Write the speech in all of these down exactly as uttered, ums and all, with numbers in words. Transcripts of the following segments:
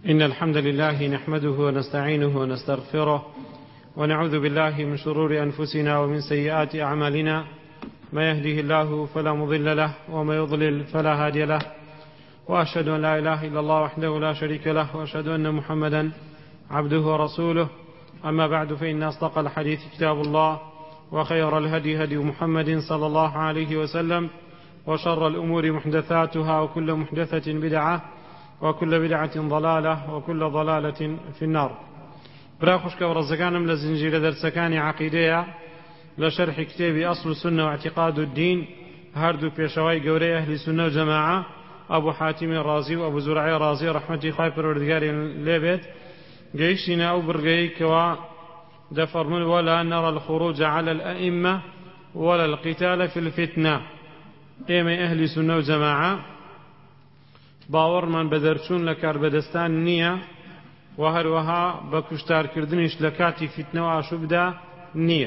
إن الحمد لله نحمده ونستعينه ونستغفره ونعوذ بالله من شرور أنفسنا ومن سيئات أعمالنا، ما يهده الله فلا مضل له وما يضلل فلا هادي له، وأشهد أن لا إله إلا الله وحده لا شريك له، وأشهد أن محمدا عبده ورسوله. أما بعد، فإن أصدق الحديث كتاب الله، وخير الهدي هدي محمد صلى الله عليه وسلم، وشر الأمور محدثاتها، وكل محدثة بدعة، وكل بدعة ضلالة، وكل ضلالة في النار. برا خوشك ورزقانم لزنجير درسكاني عقيدية لشرح كتاب أصل السنة واعتقاد الدين، هاردو بيشواي قوري أهل السنة وجماعة، أبو حاتم الرازي وأبو زرعي الرازي رحمة خايفر وردقاري ليبت قيشنا أو برقيك ودفرمون ولا نرى الخروج على الأئمة ولا القتال في الفتنة. إيمي أهل السنة وجماعة باوەڕمان بە دەرچوون لە کاربەدەستان نییە، و هەروەها بە کوشتارکردنیش لە کاتی فیتنە و ئاشوبدا نییە.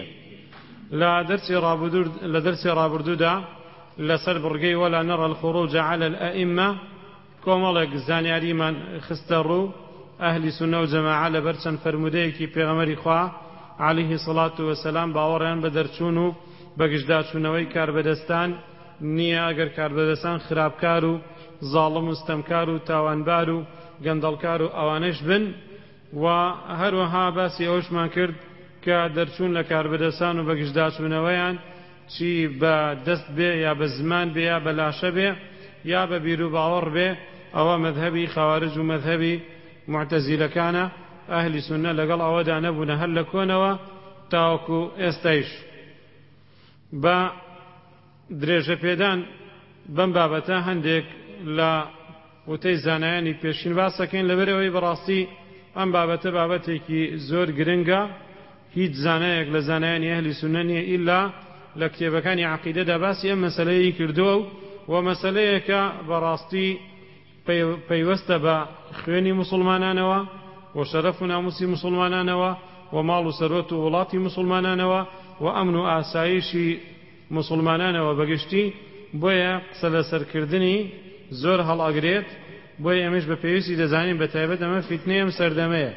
لە دەرسی ڕابردوودا لەسەر بڕگەی وەلا نەڕە الخروج على الأئمة کۆمەڵێک زانیاریمان خستە ڕوو ئەهلی سونە و جەماعە لەبەر چەند فەرمودەیەکی پێغەمبەری خوا عەلەیهی سڵات وەسەلام باوەڕیان بە دەرچوون و بەگشتداچوونەوەی کاربەدەستان نییە. ئەگەر کاربەدەستان خراپکار و ظالم و ستەمکار و تاوانبار و گەندەڵکار و ئەوانەش بن، و هەروەها باسی ئەوشمان کرد کە دەرچوون لە کاربەدەستان و بەگشتداچوونەوەیان چی بە دەست بێ یا بە زمان بێ یا بە لاشە بێ یا بە بیر و باوەڕ بێ، ئەوە مەذهبی خەوارج و مەذهبی معتەزیلەکانە. ئەهلی سونە لەگەڵ ئەوەدا نەبوونە هەر لە کۆنەوە تاوەکو ئێستایش. بە درێژە پێدان بەم بابەتە هەندێک لە وتەی زانایانی پێشین باسەکەین، لەبەرەوەی بەڕاستی ئەم بابەتە بابەتێکی زۆر گرنگە. هیچ زانایەک لە زانایانی ئەهلی سونە نییە ئیلا لە کتێبەکانی عەقیدەدا باسی ئەم مەسەلەیەی کردووە، و مەسەلەیەکە بەڕاستی پەیوەستە بە خوێنی موسڵمانانەوە و شەرەف و ناموسی موسڵمانانەوە و ماڵ و سەرۆت و وڵاتی موسڵمانانەوە و ئەمن و ئاسایشی موسڵمانانەوە بەگشتی. بۆیە قسە لە سەرکردنی زۆر هەڵئەگرێت، بۆیە ئەمەش بە پێویستی دەزانین بە تایبەت ئەمە فیتنەی ئەم سەردەمەیە،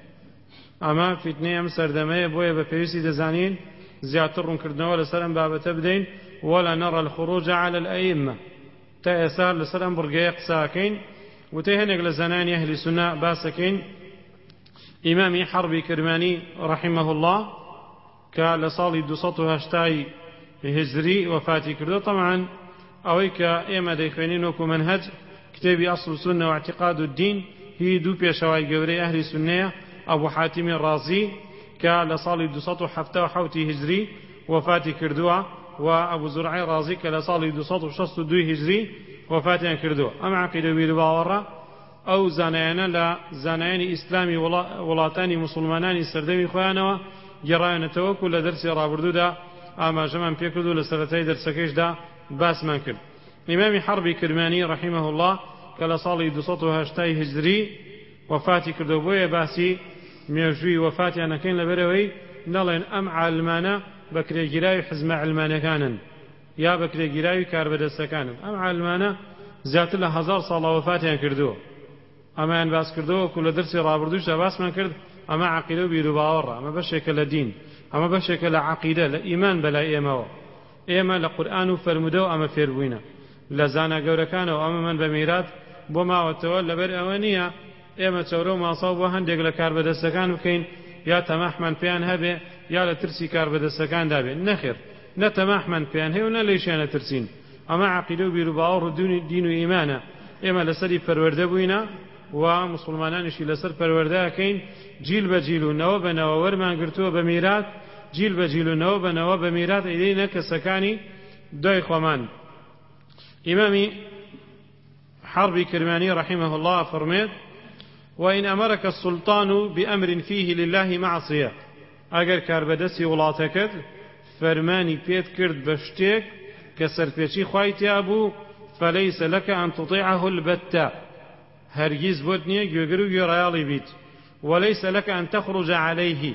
ئەمە فیتنەی ئەم سەردەمەیە. بۆیە بە پێویستی دەزانین زیاتر ڕوونکردنەوە لەسەر ئەم بابەتە بدەین. ولا نرى الخروج على الأئمة تا ئێستا لەسەر ئەم بڕگەیە قساکەین. وتەی هەنێک لە زانانی ئەهلی سونە باسەکەین. ئیمامی حەربی کرمانی ڕەحیمەه الله کە لە ساڵی دووسەد و هەشتای هجری وفاتی کردو. طبعا ئەوەی کە ئێمە دەیخوێنین وەکو مەنهەج کتێبی ئەصل السنة واعتقاد الدین، هی دوو پێشەوای گەورەی ئەهلی سونەیە، ئەبو حاتمی ڕازی کە لە ساڵی دووسەد و حەڤدە و حەوت هجری وفاتی کردووە، و ئەبو زورعی ڕازی کە لە ساڵی دووسەد و شەست و دوو هجری وفاتیان کردووە. ئەم عەقیدە ویر باوەڕە ئەو زانایانە لە زانایانی ئیسلامی وڵاتانی موسڵمانانی سەردەمی خۆیانەوە گێڕایەنەتەوە، و لە دەرسی ڕابردوودا ئاماژەمان پێکرد و لە سەرەتای دەرسەکەشدا باسمان کرد. ئیمامی حەربی کرمانی ڕەحیمەه الله کە لە ساڵی دووسەد و هەشتای هجری وفاتی کردو. بۆیە باسی مێژووی وفاتیانەکەین لەبەرەوەی نەڵێن ئەم عالمانە بە کرێگیراوی حزمە عەلمانیەکانن یا بە کرێگیراوی کاربەدەستەکانن. ئەم عالمانە زیاتر لە هەزار ساڵە وفاتیان کردووە. ئەمەیان باس کردەوە و لە دەرسی ڕابردووشدا باسمان کرد. ئەمە عەقیدە و بیر و باوەڕە، ئەمە بەشێکە لە دین، ئەمە بەشێکە لە عەقیدە، لە ئیمان بەلای ئێمەوە. ئێمە لە قورئان و فەرموودە و ئەمە فێربووینە لە زانە گەورەکانەوە. ئەمە من بە میرات بۆ ماوەتەوە، لەبەر ئەوە نییە ئێمە چەورە و ماساو بۆ هەندێک لە کاربەدەستەکان بکەین یا تەماحمان پێیان هەبێ یا لە ترسی کاربەدەستەکاندا بێن. نەخێر، نە تەماحمان پێیان هەیە و نە لەیشیانە ترسین. ئەمە عەقیدە و بیر و باوەڕ و دین و ئیمانە. ئێمە لەسەری پەروەردە بووینە و موسڵمانانیشی لەسەر پەروەردەکەین. جیل بە جیل و نەوە بە نەوە وەرمان گرتووە بە میرات، جیل بە جیل و نەوە بە نەوە بە میرات ئەیدەینە کەسەکانی دوای خۆمان. ئیمامی حەربی کرمانی ڕەحیمەه الله فەرمێت: وإن أمرك السلطان بأمر فيه لله معصية، ئەگەر کاربەدەستی وڵاتەکەت فەرمانی پێت کرد بە شتێک کە سەرپێچی خوای تیا بوو، فليس لك أن تطيعه البتة، هەرگیز بۆت نییە گوێگر و گوێڕایاڵی بیت. وليس لك أن تخرج عليه،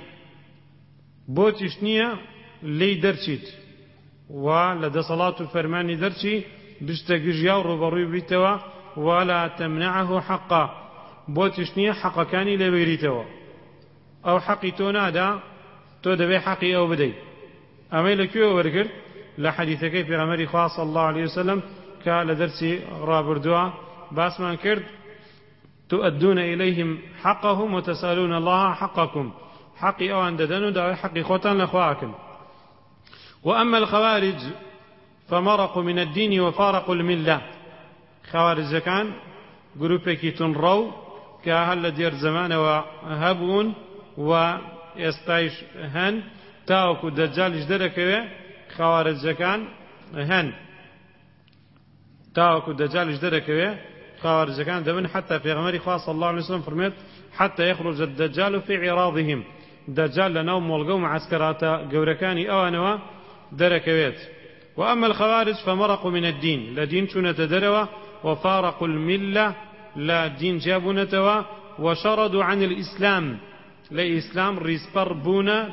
بۆتیش نییە لێی دەرچیت و لە دەسەڵات و فەرمانی دەرچی بشتە گژیا و ڕوبەڕووی بیتەوە. ولا تمنعه حقه، بۆ تشتنیە حەقەکانی لێبگریتەوە ئەو حەقی تۆ نادا تۆ دەبێ حەقی ئەو بدەیت ئەمەی لەکوێوە وەرگرت لە حەدیثەکەی پێغەمبەری خوا صلی الله عليه وسلم کە لە دەرسی ڕابردووە باسمان کرد تؤدون إليهم حقهم وتسألون الله حقكم حقي أو عند دنو دا حقي خوتان لخواكم وأما الخوارج فمرقوا من الدين وفارقوا الملة خوارج كان جروبكي تنرو كهل دير زمان وهبون ويستايش هن تاوكو دجال اجدركوه خوارج كان هن تاوكو دجال اجدركوه خوارج كان دبن حتى في غمر خاص صلى الله عليه وسلم فرميت حتى يخرج الدجال في عراضهم دجال لنوم والقوم عسكرات جوركاني أو أنوا دركويت وأما الخوارج فمرقوا من الدين لا دين شنة دروا وفارقوا الملة لا دين جابوا نتوا وشردوا عن الإسلام لا إسلام ريسبر بونا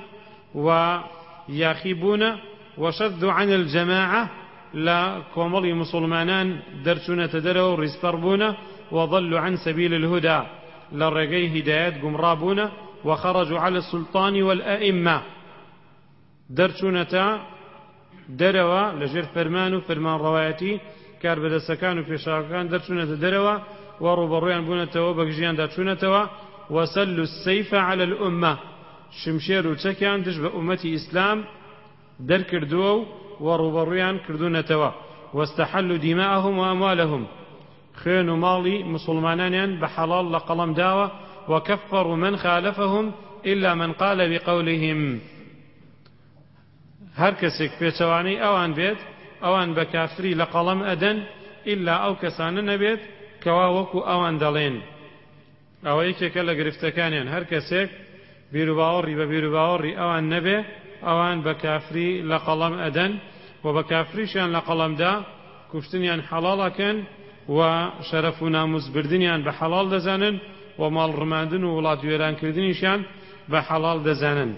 وياخبون وشذوا عن الجماعة لا كومالي مسلمانان درشونة دروا ريسبر بونا وضلوا عن سبيل الهدى لرقي هدايات قمرابونا وخرجوا على السلطان والأئمة درشونة دروا لجر فرمانو فرمان روایتی کار بدەستەکان و پێشاوەکان دەرچوونەتە دەرەوە و ڕوبەڕوویان بوونەتەوە بە گژیان داچوونەتەوە وسلوا السيف على الأمة شمشێر و چەکیان دژ بە ئومەتی ئیسلام دەرکردووە و ڕوبەڕوویان کردوونەتەوە واستحلوا دماءهم وأموالهم خوێن و ماڵی مسلمانانیان بە حەڵاڵ لە قەڵەم داوە وكفروا من خالفهم إلا من قال بقولهم هر کەسێک پێچەوانەی ئەوان بێت ئەوان بە کافری لە قەڵەم ئەدەن ئیلا ئەو کەسانە نەبێت کەوا وەکو ئەوان دەڵێن ئەوە یەکێکە لە گرفتەکانیان هەر کەسێک بیر و باوەڕی بە بیر و باوەڕی ئەوان نەبێ ئەوان بە کافری لە قەڵەم ئەدەن و بە کافریشیان لە قەڵەمدا کوشتنیان حەڵاڵەکەن و شەرەف و ناموسبردنیان بە حەڵاڵ دەزانن و ماڵ ڕماندن و وڵات وێرانکردنیشیان بە حەڵاڵ دەزانن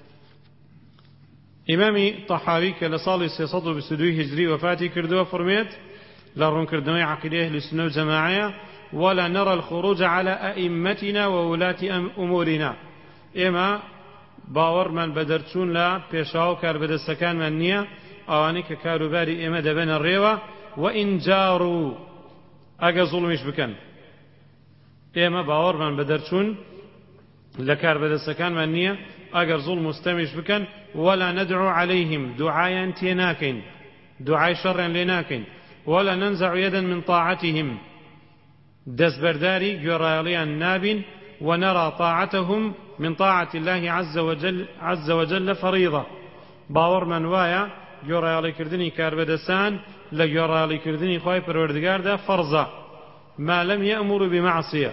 إمامي طحاوي كالصالي سيصد بسدوي هجري وفاتي كردوا فرميت لرون كردوي عقيدة للسنة والجماعية ولا نرى الخروج على أئمتنا وولاة أمورنا إما باور من بدرتون لا بيشاو كار بدستكان من نية أوانيك كاروباري إما دبن الريوة وإن جاروا أجا ظلمش بكن إما باور من بدرتون لكار بدستكان من نية أجر ظلم مستمش بكن ولا ندعو عليهم دعايا تيناكين دعاي شرا لناكين ولا ننزع يدا من طاعتهم دزبرداري جراليا ناب ونرى طاعتهم من طاعة الله عز وجل عز وجل فريضة باور من وايا جرالي كردني كاربدسان لجرالي كردني خواي پروردگار ده فرضة ما لم يأمر بمعصية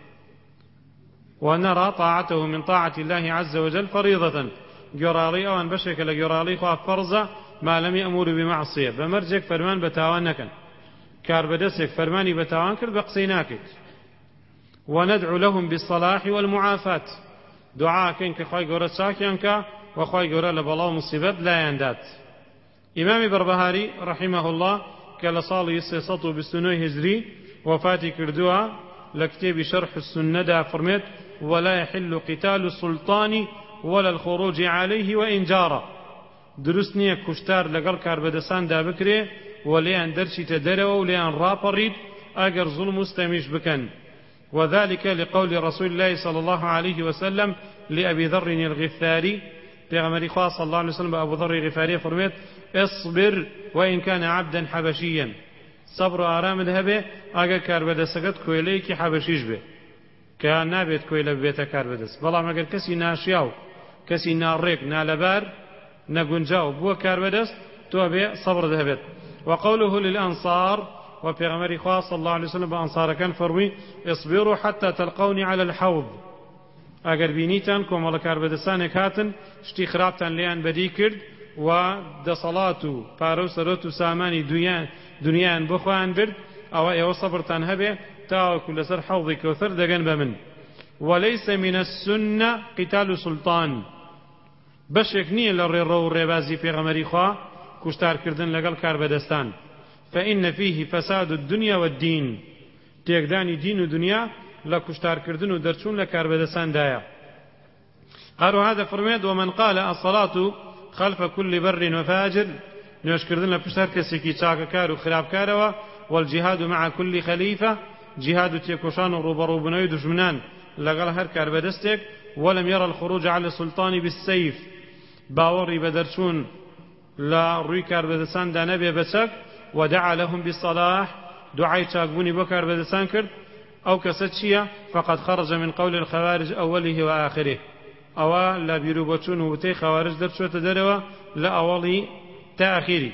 ونرى طاعته من طاعة الله عز وجل فريضة جرالي أوان بشك لجرالي خوا فرضة ما لم يأمر بمعصية بمرجك فرمان بتاوان نكن كاربدسك فرماني بتاوان كرد بقصيناكت وندعو لهم بالصلاح والمعافاة دعاء كنك خواي قرى ساكيانك وخواي قرى لبلاو مصيبت لا يندات إمام بربهاري رحمه الله كالصالي يسيسطو بالسنوي هجري وفاتي كردوها لكتاب شرح السنة دا فرميت ولا يحل قتال السلطان ولا الخروج عليه وإن جار درستني كشتار لقل كاربدسان دا بكري وليان درشي تدروا وليان رابريد أجر ظلم مستمش بكن وذلك لقول رسول الله صلى الله عليه وسلم لأبي ذر الغفاري بيغمري خاص صلى الله عليه وسلم أبو ذر الغفاري فرميت اصبر وإن كان عبدا حبشيا صبر آرام ذهبه أجر كاربدسكت كويليك حبشيش به كان نابت كويلة ببيت كاربدس بلا ما قال كسي ناشياو كسي ناريك نالبار نقنجاو بو كاربدس تو بي صبر ذهبت وقوله للأنصار وبيغمري خاص صلى الله عليه وسلم بأنصار كان فرمي اصبروا حتى تلقوني على الحوض اگر بینیتان کۆمەڵە کاربەدەستانێک هاتن شتی خراپتان لێیان بەدی کرد و دەسەڵات و پارە و سەرۆت و سامانی دنیایان بۆ خۆیان برد ئەوە ئێوە سەبرتان هەبێ تاوەکو لەسەر حەوضی کەوثەر دەگەن بە من وليس من السنة قتال سلطان بەشێک نییە لە ڕێڕە و ڕێبازی پێغەمەری خوا کوشتارکردن لەگەڵ کاربەدەستان فإن فيه فساد الدنيا والدين تێکدانی دین و دنیا لە کوشتارکردن و دەرچوون لە کاربەدەساندایە. هەروەها دەفەرمێت ومن قال الصلاة خلف كل بر وفاجر نوێژکردن لە پشت هەر کەسێکی چاکەکار و خراپکارەوە والجهاد مع كل خليفة جهاد و تێکۆشان و ڕوبەڕووبوونەوەی دژمنان لەگەڵ هەر کاربەدەستێک ولم يرى الخروج على السلطان بالسيف باوەڕی بە دەرچوون لە ڕووی کاربەدەساندا نەبێ بەچەک ودعا لهم بالصلاح دعای چاکبوونی بۆ کاربەدەسان کرد ئەو کەسە چییە فقد خرج من قول الخوارج أوله وآخره ئەوە لە بیرروبەچوون و وتەی خەوارج دەرچۆتە دەرەوە لە ئەوەڵی تا ئەخیری.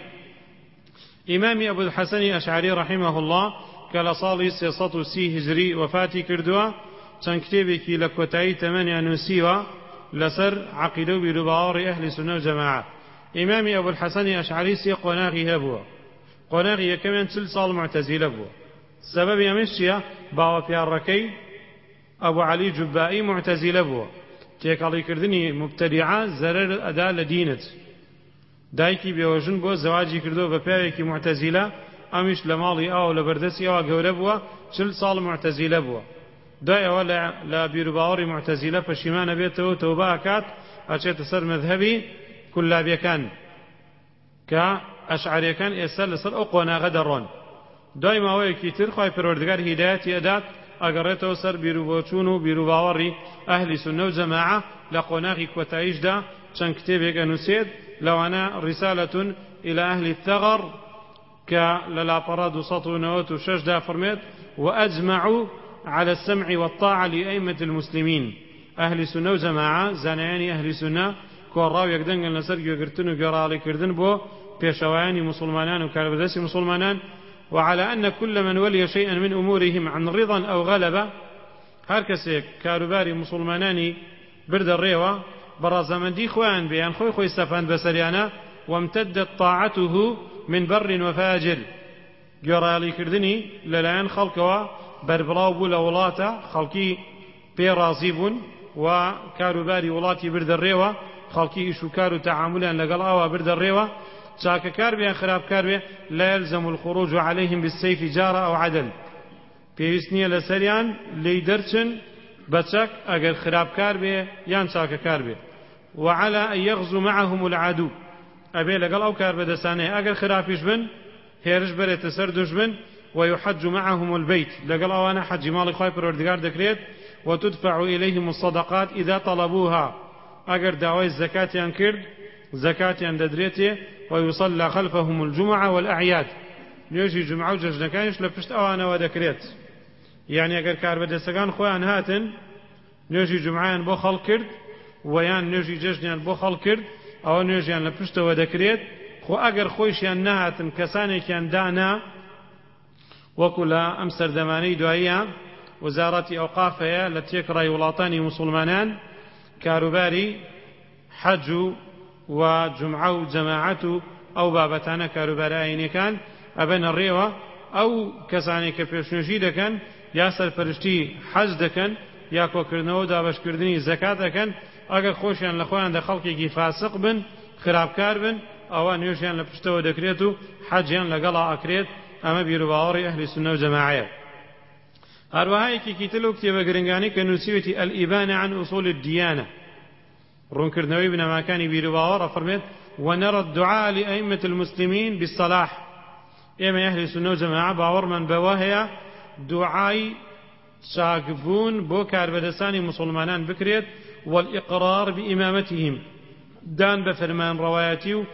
ئیمامی ئەبو الحەسەنی ئەشعەری رحمه الله کە لە ساڵی سێسەد و سی هجری وەفاتی کردووە چەند کتێبێکی لە کۆتایی تەمەنیان نووسیوە لەسەر عەقیدە و بیرروباوەڕی ئەهلی سونە و جەماعە. ئیمامی ئەبو الحەسەنی ئەشعەری سێ قۆناغی هەبووە. قۆناغی یەکەمیان چل ساڵ معتەزیلە بووە. سەبەبی ئەمەش چییە؟ باوەپیاڕەکەی ئەبو عەلی جوبائی معتەزیلە بووە. تێکەڵیکردنی مبتەدیعە زەرەر ئەدا لە دینت. دایکی بێوەژن بۆ زەواجی کردو بە پیاوێکی معتەزیلە ئەمیش لە ماڵی ئاو لە بەردەستی ئەوە گەورە بووە چل ساڵ معتەزیلە بووە. دوای ئەوە لە بیرروباوەڕی معتەزیلە پەشیمانە بێتەوە تەوبە ئەکات ئەچێتە سەر مەذهەبی کولابیەکان کە ئەشعەریەکان ئێستا لەسەر ئەو قۆناغە دەڕۆن. دوای ماوەیەکی تر خوای پەروەردگار هیدایەتی ئەدات ئەگەڕێتەوە سەر بیرروبۆچوون و بیرروباوەڕی ئەهلی سونە و جەماعە لە قۆناغی کۆتاییشدا چەند کتێبێک ئەنووسێت لەوانە ڕیسالەتون إلى أهل الثغر کە لە لاپەڕە دووسەد و نەوەت و شەشدا فەرمێت وأجمعوا على السمع والطاعة لأئمة المسلمين أهل سنة وجماعة زانيان أهل سنة كوراو يقدنگن لسر گوگرتن و گورالیکردن بو پیشوایانی مسلمانان و کاربدەسی مسلمانان وعلى أن كل من ولي شيئا من أمورهم عن رضا أو غلبة هر کەسێک کاروباری مسلمانانی بردە ڕێوە بەڕازەمەندی خۆیان بێیان خۆی خۆی سەپاند بەسەریانە وامتدت طاعته من بر وفاجر گوێڕالیکردنی لەلایەن خەڵکەوە بەربڵاو بوو لە وڵاتە خەڵکی پێ ڕازی بوون و کاروباری وڵاتی بردە ڕێوە خەڵکی ئیش و کار و تەعاملیان لەگەڵ ئاوا بردە ڕێوە چاکەکار بێ خراپکار بێ لا يلزم الخروج عليهم بالسيف جارة أو عدل پێویست نییە لەسەریان لێی دەرچن بەچەک ئەگەر خراپکار بێ یان چاکەکار بێ وعلى أن يغزو معهم العدو ئەبێ لەگەڵ ئەو کاربەدەسانەیە ئەگەر خراپیش بن هێرش بێتە سەر دژمن ويحج معهم البيت لقال أوانا حج مالي خواهي پروردگار دكريت وتدفع إليهم الصدقات إذا طلبوها أقر دعوي الزكاة ينكرد زكاة ينددريته ويصلى خلفهم الجمعة والأعياد نيجي جمعة وججنا كانش لفشت أوانا ودكريت يعني أقر كاربدسكان خوان هاتن نيجي جمعة بو خلق كرد ويان نيجي ججنا بو خلق كرد أو نيجي لفشت ودكريت خو أقر خويش يان نهاتن كساني كان دانا وكلا أم سردماني دوائية وزارة أوقافها لتيكرا ولاطاني مسلمانان كاروباري حج وجمعة وجماعة أو بابتانا كاروباري كان أبن الريوة أو كساني كبيرشنجي دكان ياسر فرشتي حج دكان ياكو كرنو دابش كردني زكاة دكان أقا خوشيان لخوان دخلقي فاسق بن خرابكار بن أوان يوشيان لپشتو دكريتو حجيان لقلا أكريت أما بیرروباوەڕی ئەهلی سونە و جەماعەیە. هەروەها یەکێکی تر لەو کتێبە گرنگانەی کە نووسیوێتی الئیبانە عن أصول الدیانە ڕوونکردنەوەی بنەماکانی بیرروباوەڕە فەرمێت ونرى الدعاء لأئمة المسلمين بالصلاح ئێمە ئەهلی سونە و جەماعە باوەڕمان بەوە هەیە دوعای چاکبوون بۆ کاربەدەسانی مسلمانان بکرێت والإقرار بإمامتهم دان بە فەرمانڕەوایەتی و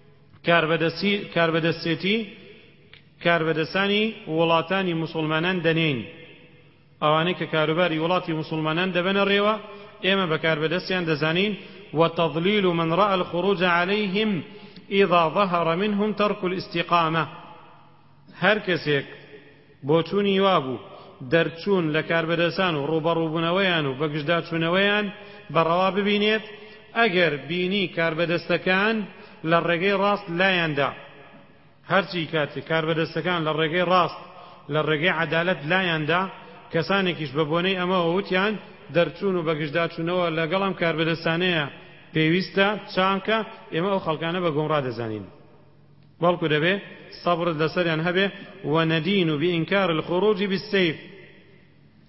کاربەدەستێتی کاربەدەسانی وڵاتانی مسلمانان دەنێن ئەوانەی کە کاروباری وڵاتی مسلمانان دەبەنە ڕێوە ئێمە بە کاربەدەستیان دەزانین وتضليل من رأى الخروج عليهم إذا ظهر منهم ترك الاستقامة هەر کەسێک بۆچوونی وابوو دەرچوون لە کاربەدەسان و ڕوبەڕووبوونەوەیان و بەگشتداچوونەوەیان بەڕەوا ببینێت ئەگەر بینی کاربەدەستەکان لە ڕێگەی ڕاست لایەندا هەرچی کاتێک کاربەدەستەکان لە ڕێگەی ڕاست لە ڕێگەی عەدالەت لایەندا کەسانێکیش بە بۆنەی ئەمەوە وتیان دەرچوون و بەگشتداچوونەوە لەگەڵم کاربەدەستانەیە پێویستە چانکە ئێمە ئەو خەڵکانە بە گۆمڕا دەزانین بەڵکو دەبێ سەبرت لەسەریان هەبێ وەنەدین و بئینکار الخروج بالسيف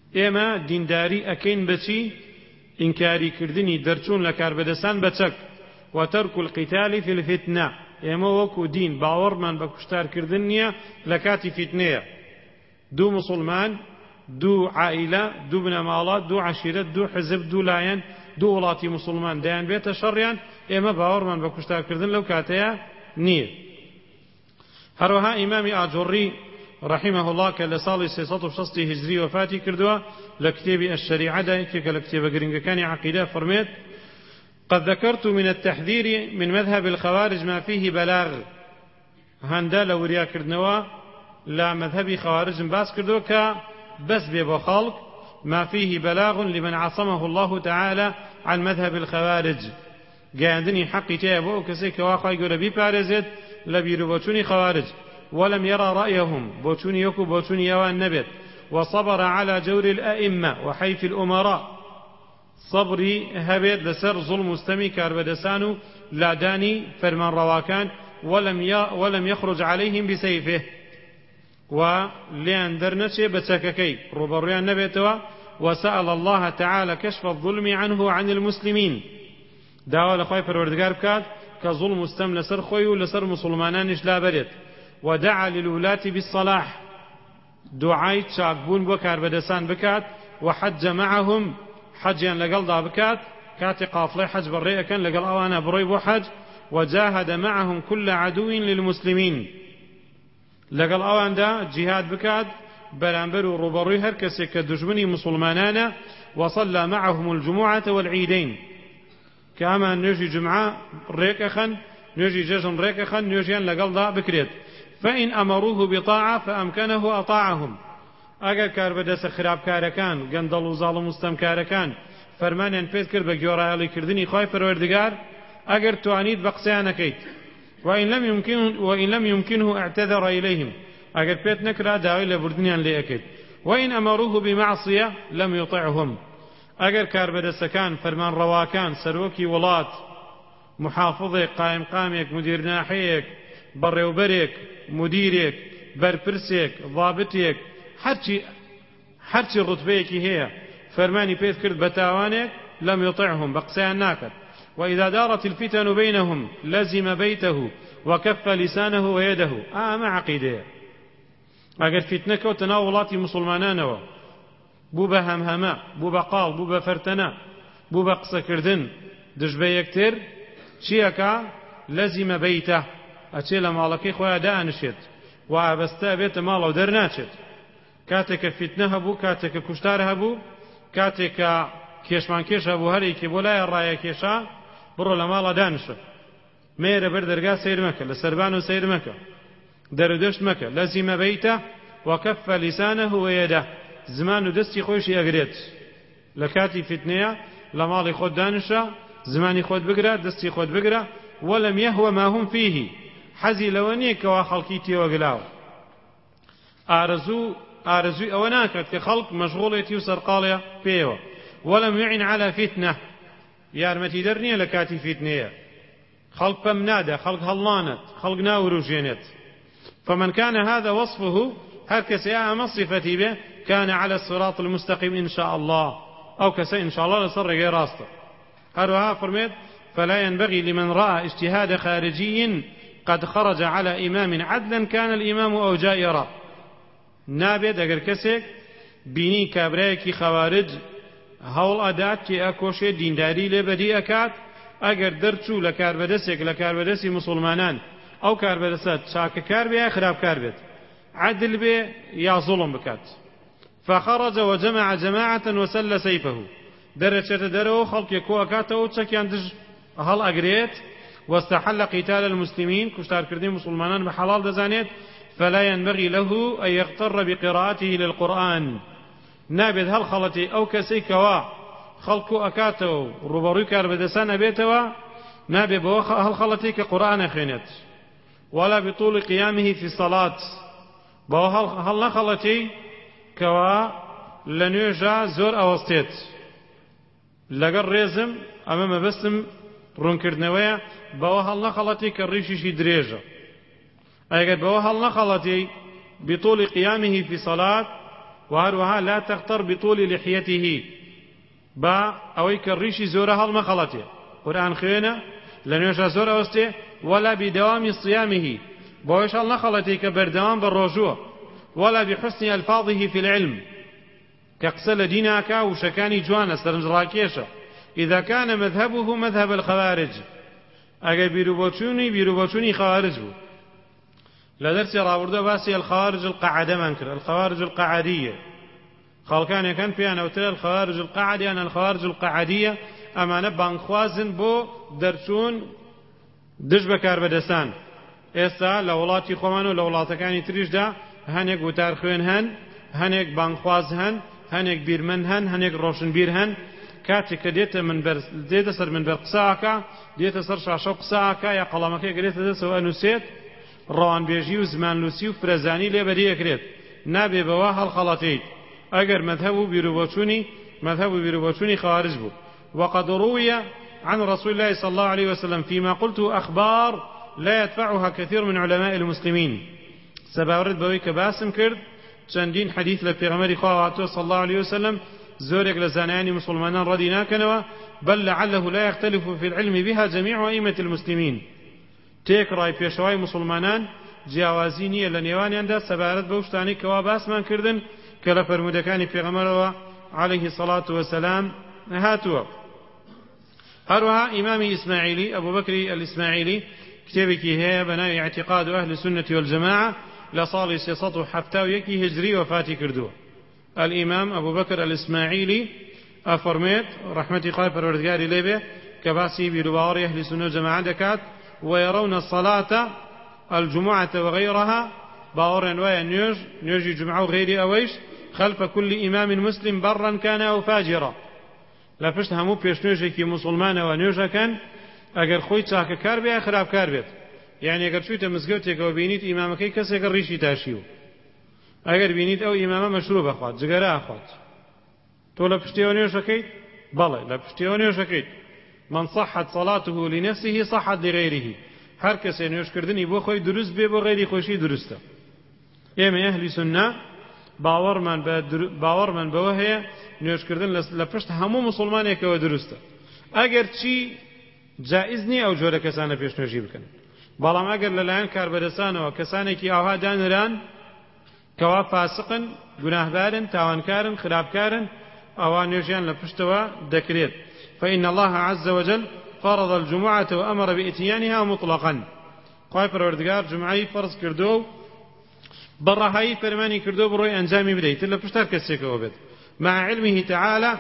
ئێمە دینداری ئەکەین بەچی ئینکاریکردنی دەرچوون لە کاربەدەستان بە چەک وترك القتال في الفتنة ئێمە وەکو دین باوەڕمان بە کوشتارکردن نییە لە کاتی فتنەیە دوو مسلمان دوو عائلە دوو بنەماڵات دوو عەشیرەت دوو حزب دوو لایەن دوو وڵاتی مسلمان دەیان بێتە شەڕیان ئێمە باوەڕمان بە کوشتارکردن لەو کاتەیە نییە. هەروەها ئیمامی ئاجوڕی رحمه الله کە لە ساڵی سێسەد و شەستی هیجری وفاتی کردووە لە کتێبی ئەشەریعەدا یەکێکە لە کتێبە گرنگەکانی عەقیدە فەرمێت قد ذكرت من التحذير من مذهب الخوارج ما فيه بلاغ هەندە لە وریاکردنەوە لە مذهبی خوارج باس کردووە کە بەس بێ بۆ خەڵک ما فيه بلاغ لمن عصمه الله تعالى عن مذهب الخوارج گەیاندنی حەقی تێیە بۆ ئەو کەسێک کە وا خوای گەورە بیپارێزێت لە بیرۆبۆچوونی خوارج ولم يرى رأيهم بوچوني يكو بوچوني يوان نبت وصبر على جور الأئمة وحيف الأمراء صبري هبت لسر ظلم مستمي كاربدسانو لا داني فرمان رواكان ولم ولم يخرج عليهم بسيفه ولأن درنشي بتسككي ربريان نبتوا وسأل الله تعالى كشف الظلم عنه عن المسلمين داوا لخوي پروردگار بكات كظلم مستم لسر خوي ولسر مسلمانانش لا بريت ودعا للولاة بالصلاح دعاي تشاكبون بكار بدسان بكات وحج معهم حجيا لقل بكات كاتي قافلي حج بريئة كان لقل أوانا بريب وحج وجاهد معهم كل عدو للمسلمين لقل أوان دا جهاد بكات بلانبر وروبروي هركسي كدجمني مسلمانانا وصلى معهم الجمعة والعيدين كما نجي جمعة ريكخا نجي ججن ريكخا نجيان لقل بكريت فإن أمروه بطاعة فأمكنه أطاعهم أجر كاربدس خراب كاركان جندل وظالم مستم كاركان فرمان ينفذ كر بجورا علي كردني خايف وردقار أجر توانيت بقسيانا كيت وإن لم يمكنه وإن لم يمكنه اعتذر إليهم أجر بيت نكرا داوي لبردنيان لأكيد وإن أمروه بمعصية لم يطعهم أجر كاربدس كان فرمان رواكان سروكي ولات محافظك قائم قامك مدير ناحيك بەڕێوبەرێک مدیرێک بەرپرسێک ضابطێک هەرچی هەرچی ڕوتبەیەکی هەیە فەرمانی پێت کرد بە تاوانێک لەم يطعهم بە قسەیان ناکات وإذا دارت الفتن بينهم لزم بيته وكف لسانه ويده ئەمە عەقیدەیە ئەگەر فتنە کەوتە ناو وڵاتی مسلمانانەوە بوو بە هەمهەمە بوو بە قاڵ بوو بە فەرتەنە بوو بە قسەکردن دژ بە یەکتر چیەکە لەزیمە بەیتە ئەچێ لە ماڵەکەی خۆیان دانشێت و ئابەستە بێتە ماڵە و دەرناچێت کاتێک کە فتنە هەبوو کاتێک کە کوشتار هەبوو کاتێک کە کێشمان کێش هەبوو هەرێکی بۆ لایە ڕایە کێشا بڕۆ لە ماڵە دانشە مێرە بەر دەرگا سیر مەکە لە سەربان و سیر مەکە دەرودەشت مەکە لەزیمە بەیتە وەکەفە لیسانەه وەیەدە زمان و دەستی خۆشی ئەگرێت لە کاتی فتنەیە لە ماڵی خۆت دانشە زمانی خۆت بگرە دەستی خۆت بگرە ولم يهوى ما هم فيه حەزی لەوە نییە کەوا خەڵکی تێوە گلاوە ئارەزوو ئارەزووی ئەوە ناکات کە خەڵک مەشغوڵێتی و سەرقاڵێ پێوە وەلەم يعن على فتنة یارمەتی دەر نییە لە کاتی فتنەیە خەڵک پەم نادە خەڵک هەڵنانێت خەڵک ناوروژێنێت فمن كان هذا وصفه هر کەسێ ئەمە صفەتی بێ كان على الصراط المستقيم إن شاء الله أو كسي إن شاء الله لسر ڕێگەی ڕاستە هەروەها فەرمێت فلا ينبغي لمن رأى اجتهاد خارجي قد خرج على إمام عدلا كان الإمام أو جائرا نابد اگر كسيك بيني كابرايكي خوارج هول أدات كي أكوشي دينداري لبدي أكاد اگر درچو لكاربدسك لكاربدسي مسلمانان أو كاربدسات شاك كاربيا خراب كاربت عدل بي يا ظلم بكات فخرج وجمع جماعة وسل سيفه درجة درو خلق يكو أكاته وشكيان دج هل أقريت واستحل قتال المسلمين كشتار كردين مسلمانان بحلال دزانيت فلا ينبغي له أن يغتر بقراءته للقرآن نابد هل خلتي أو كسيكوا خلقو أكاته ربروي كاربدسان بيتوا نابد هل خلتي كقرآن خينت ولا بطول قيامه في الصلاة بو هل نخلتي كوا لنيجا زور أوستيت لقر ريزم أمام بسم ڕوونکردنەوەیە بەوە هەڵ نەخەڵەتی کە ڕیشیشی درێژە ئەگەر بەوە هەڵ نەخەڵەتی بطول قيامه في صلاة وهروها لا تغتر بطول لحيته با أوي كالريشي زورها المخلطة قرآن خوينا لنوشا زور أوستي ولا بدوام صيامه بويش النخلتي كبردوام بالرجوع ولا بحسن ألفاظه في العلم كقسل ديناك وشكاني جوانا سرنجراكيشا إذا كان مذهبه مذهب الخوارج أجا بيروبوتشوني بيروبوتشوني خوارج بو لدرس راورده باسي الخوارج القعدة منكر الخوارج القعدية خلقان كان في أنا وتر الخوارج القعدية أنا الخوارج القعدية أما نبان خوازن بو درسون دش بكار بدسان ئێستا لە وڵاتی خۆمان و لە وڵاتەکانی تریشدا هەنێک وتار خوێن هەن هەنێک بانخواز هەن هەنێک بیرمەند هەن هەنێک ڕۆشنبیر هەن کاتێک کە دێتە منبەر دێتە سەر منبەر قساکە دێتە سەر شاشە قساکە یا قەڵەمەکەی گرێتە دەستەوە ئەنووسێت ڕەوانبێژی و زماننووسی و فرەزانی لێ بەریەکرێت نابێ بەوە هەڵخەڵەتیت ئەگەر مەذهب و بیرروبۆچوونی مذهب و بیرروبۆچوونی خوارج بوو وقد روي عن رسول الله صلى الله عليه وسلم فيما قلت أخبار لا يدفعها كثير من علماء المسلمين سباورد بوي كباسم كرد چندين حديث لبيغمبر خواه صلى الله عليه وسلم زورك لزانيان مسلمان ردينا كنوا بل لعله لا يختلف في العلم بها جميع أئمة المسلمين تيك راي بيشواي مسلمانان جیاوازی لنيوانيان دا سبارت بوشتاني كوا باسمان كردن كلا فرمودكاني بيغمبر عليه الصلاة والسلام هاتوا هروها إمامي إسماعيلي أبو بكر الإسماعيلي كتابك هي بناء اعتقاد أهل السنة والجماعة لصالي سيسطو حفتاو يكي هجري وفاتي كردو الإمام أبو بكر الإسماعيلي أفرميت رحمتي قال فروردقاري ليبه كباسي بدوار أهل السنة والجماعة دكات ويرون الصلاة الجمعة وغيرها باورن ويا نيوج نيوجي جمعة وغير أويش خلف كل إمام مسلم برا كان أو فاجرا لفشت همو بيش نيوجي مسلمان ونيوجا كان اگر خوی چاک کار بیا خراب کار بیت یعنی اگر چویت مزگوت کو بینیت امامکی کسی اگر ریشی تاشیو اگر بینیت او امام مشروب اخوات جگره اخوات تو لپشتیونیو شکیت بله لپشتیونیو شکیت من صحت صلاته لنفسه صحت لغيره هر کسی نیوش کردنی بو خوی درست بی بو غیری خوشی درسته ایم اهل سنت باور من به باور من به وهه نیوش کردن لپشت همو مسلمانی که درسته اگر چی جائز نی او جوره کسانه پێشنوێژی بکەن بەڵام ئەگەر لەلایەن کاربەدەستانەوە کەسانێکی ئاوا دانران کەوا فاسقن گوناهبارن تاوانکارن خراپکارن ئەوان نوێژیان لە پشتەوە دەکرێت فإن الله عز وجل فرض الجمعة وأمر بإتيانها مطلقا خوای پەروەردگار جمعەی فەرز کردو بەڕەهایی فەرمانی کردو بڕۆی ئەنجامی بدەیت لە پشت هەر کەسێکەوە بێت مع علمه تعالى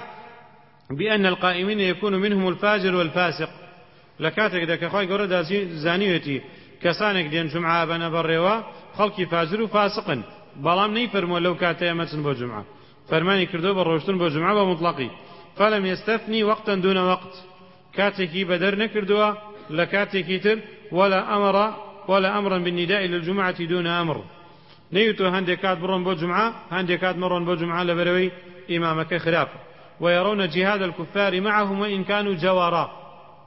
بأن القائمين يكون منهم الفاجر والفاسق لكاتك دك خوي قرد زانيتي كسانك دين جمعة بنا بريوا خلقي فاجر وفاسقا بلام ني فرموا لو كاتي متن بو جمعة فرماني كردو بروشتن بو جمعة بمطلقي فلم يستثني وقتا دون وقت كاتكي بدر نكردوا لكاتكي تر ولا أمر ولا أمرا بالنداء للجمعة دون أمر نيتو هندي كات برون بو جمعة هندي كات مرون بو جمعة لبروي إمامك خلاف ويرون جهاد الكفار معهم وإن كانوا جوارا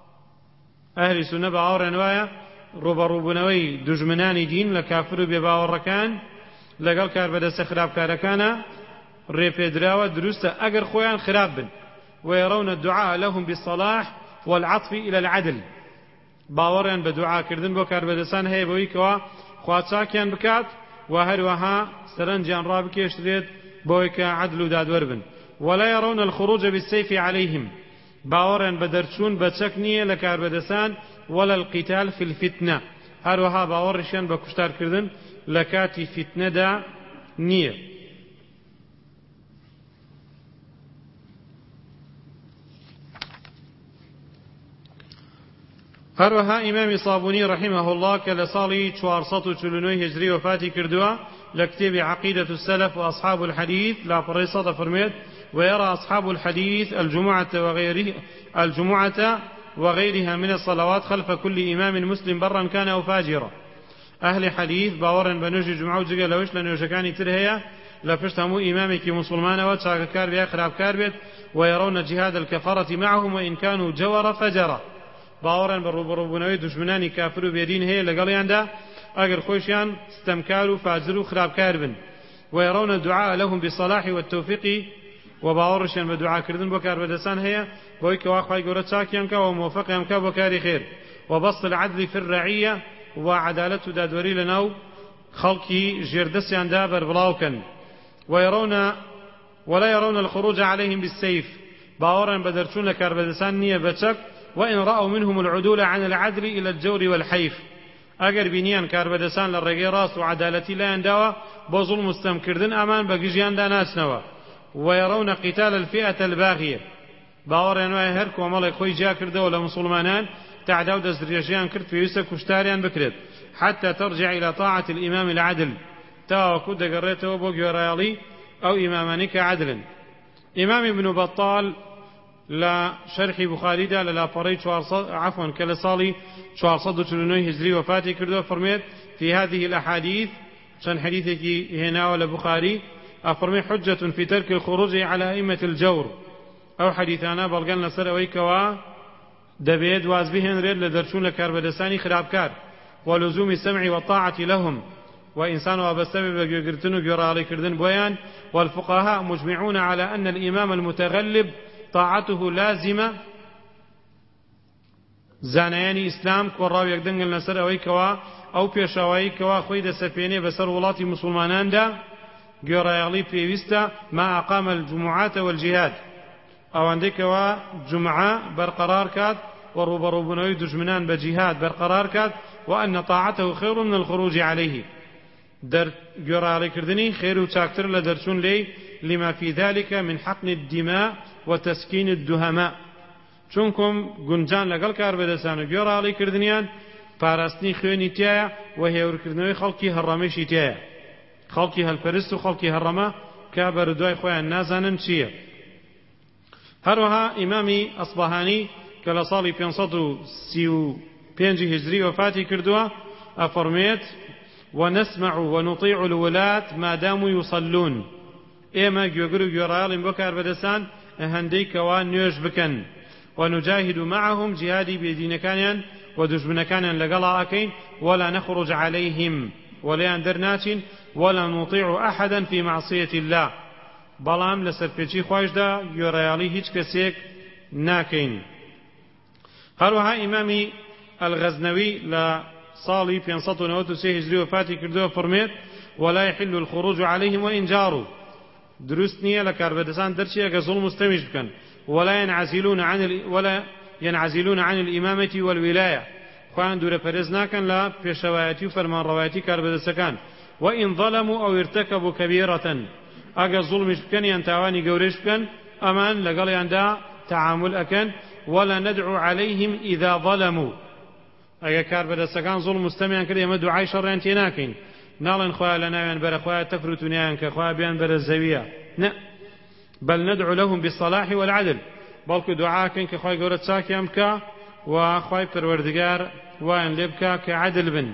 أهل سنة باور نوايا روبروبنوي دجمناني دين لكافر بباور كان لقال كار بدا سخراب كاركانا ريبيدراوة دروسة أجر خويان خراب بن ويرون الدعاء لهم بالصلاح والعطف إلى العدل باوريان بدعاء كردن بو كار بدسان هي بويكوا خواتساكيان بكات وهروها سرنجان رابكيش ريد بويكا عدل دادور بن ولا يرون الخروج بالسيف عليهم باورن بدرچون بچک نیه لکار بدسان ولا القتال في الفتنه هروها باورشان بکشتار کردن لکاتی فتنه دا نیه هروها امام صابوني رحمه الله كلصالي چوارسەد و چل و نۆ هجري وفاتي كردوا لكتاب عقيدة السلف وأصحاب الحديث لا فريصة فرميت ويرى أصحاب الحديث الجمعة وغيره الجمعة وغيرها من الصلوات خلف كل إمام مسلم برا كان أو فاجرا أهل حديث باورن بنوجي جمعة وجيغا لوش لنوشكاني ترهيا لفشتمو إمامك مسلمان وتشاككار بها خرابكار بيت ويرون جهاد الكفرة معهم وإن كانوا جور فجرا باورن بروبروبنوي دشمناني كافر بيدين هي لقاليان دا أجر خوشيان استمكار فاجر خرابكار بن ويرون الدعاء لهم بالصلاح والتوفيق وباورشان بدعاء كردن بكار بدسان هي بويك واخاي قرات ساكيان كا وموفقهم كا بكاري خير وبسط العدل في الرعية وعدالته دادوري لناو خلقي جردسيان دابر بلاوكن ويرون ولا يرون الخروج عليهم بالسيف باورا بدرشون لكار بدسان نية بچك وإن رأوا منهم العدول عن العدل إلى الجور والحيف اگر بینیان کاربدسان للرقی راست وعدالتي لا يندوا بظلم مستمكردن امان بقجيان داناسنوا ويرون قتال الفئة الباغية باورين وای هر کومل خوی جا کرده ولا مسلمانان تعداو دزريجيان کرد فيوسا كشتاريان بكرت حتى ترجع إلى طاعة الإمام العدل تا كود قريته بوغيورالي أو إمامانك عدلا إمام ابن بطال لا شرح بخاري دا لا فريد عفوا كلا صالي شوارصد وثلاثين هجري وفاتي كردو فرميت في هذه الأحاديث شان حديثك هنا ولا بخاري أفرمي حجة في ترك الخروج على أئمة الجور أو حديثانا بلغان لسر أويكوا دبيد وازبهن ريد لدرشون لكاربدساني خرابكار ولزوم السمع والطاعة لهم وإنسان وابستمع بقرتن وقرالي كردن بويان والفقهاء مجمعون على أن الإمام المتغلب طاعته لازمة زانياني إسلام كوراو يقدنگل نسر أويكوا أو بيشاويكوا خويد سفيني بسر ولاتي مسلمانان دا قرالي بيوستا ما أقام الجمعات والجهاد أو عندكوا جمعة برقرار كات وروبروبنوي دجمنان بجهاد برقرار كات وأن طاعته خير من الخروج عليه در قرالي كردني خير وتاكتر لدرسون لي لما في ذلك من حقن الدماء وتسكين الدهماء چونكم گنجان لقل كار بدسان قرالي كردنيان پاراستني خويني تيايا وهيور كردنوي خلقي هرمشي تيايا خلقي هالپرست و خلقي هرما كابر دوای خويان نازانن چيه هروها إمامي أصبهاني كلا صالي پێنسەد و سی و پێنج هجري وفاتي كردوا أفرميت ونسمع ونطيع الولاة ما داموا يصلون إما جوجرو جرالين بكار بدسان هندي كوان نيوش بكن ونجاهد معهم جهادي بدين كانيان ودجبن كانيان لقلا أكين ولا نخرج عليهم ولا اندرناتين ولا نطيع أحدا في معصية الله بلام لسرپێچی خوش دا گوێڕایاڵی هیچ کەسێک ناکەین هەروەها ئیمامی الغزنوي لە ساڵی پێنسەد و نەوەت و سێ هجری وفاتی کردووە فەرمێت ولا يحل الخروج عليهم وإن جاروا دروست نییە لە کاربەدەسان دەرچی ئەگە زوڵم مستەمیش بکەن ولا ينعزلون عن ال... ولا ينعزلون عن الإمامة والولاية خوان دوورە پەرێز ناکەن لە پێشەوایەتی و فەرمانڕەوایەتی کاربەدەسەکان وإن ظلموا أو ارتكبوا كبيرة اگر ظلمش بکن یان تاوانی گەورەش بکن امان لەگەڵیاندا تعامل ئەکەن ولا ندعو عليهم إذا ظلموا اگر کاربەدەستەکان ظلم مستەمیان کرد ئێمە دوعای شەڕیان تێ ناکەین ناڵێن خوا لەناویان بەرە خوا تەفروتونیان کە خوا بیان بەرە زەویە نه بل ندعو لهم بالصلاح والعدل بەڵکو دوعاکەن کە خوای گەورە چاکیان بکە و خوای پەروەردگار وایان لێ بکە کە عەدل بن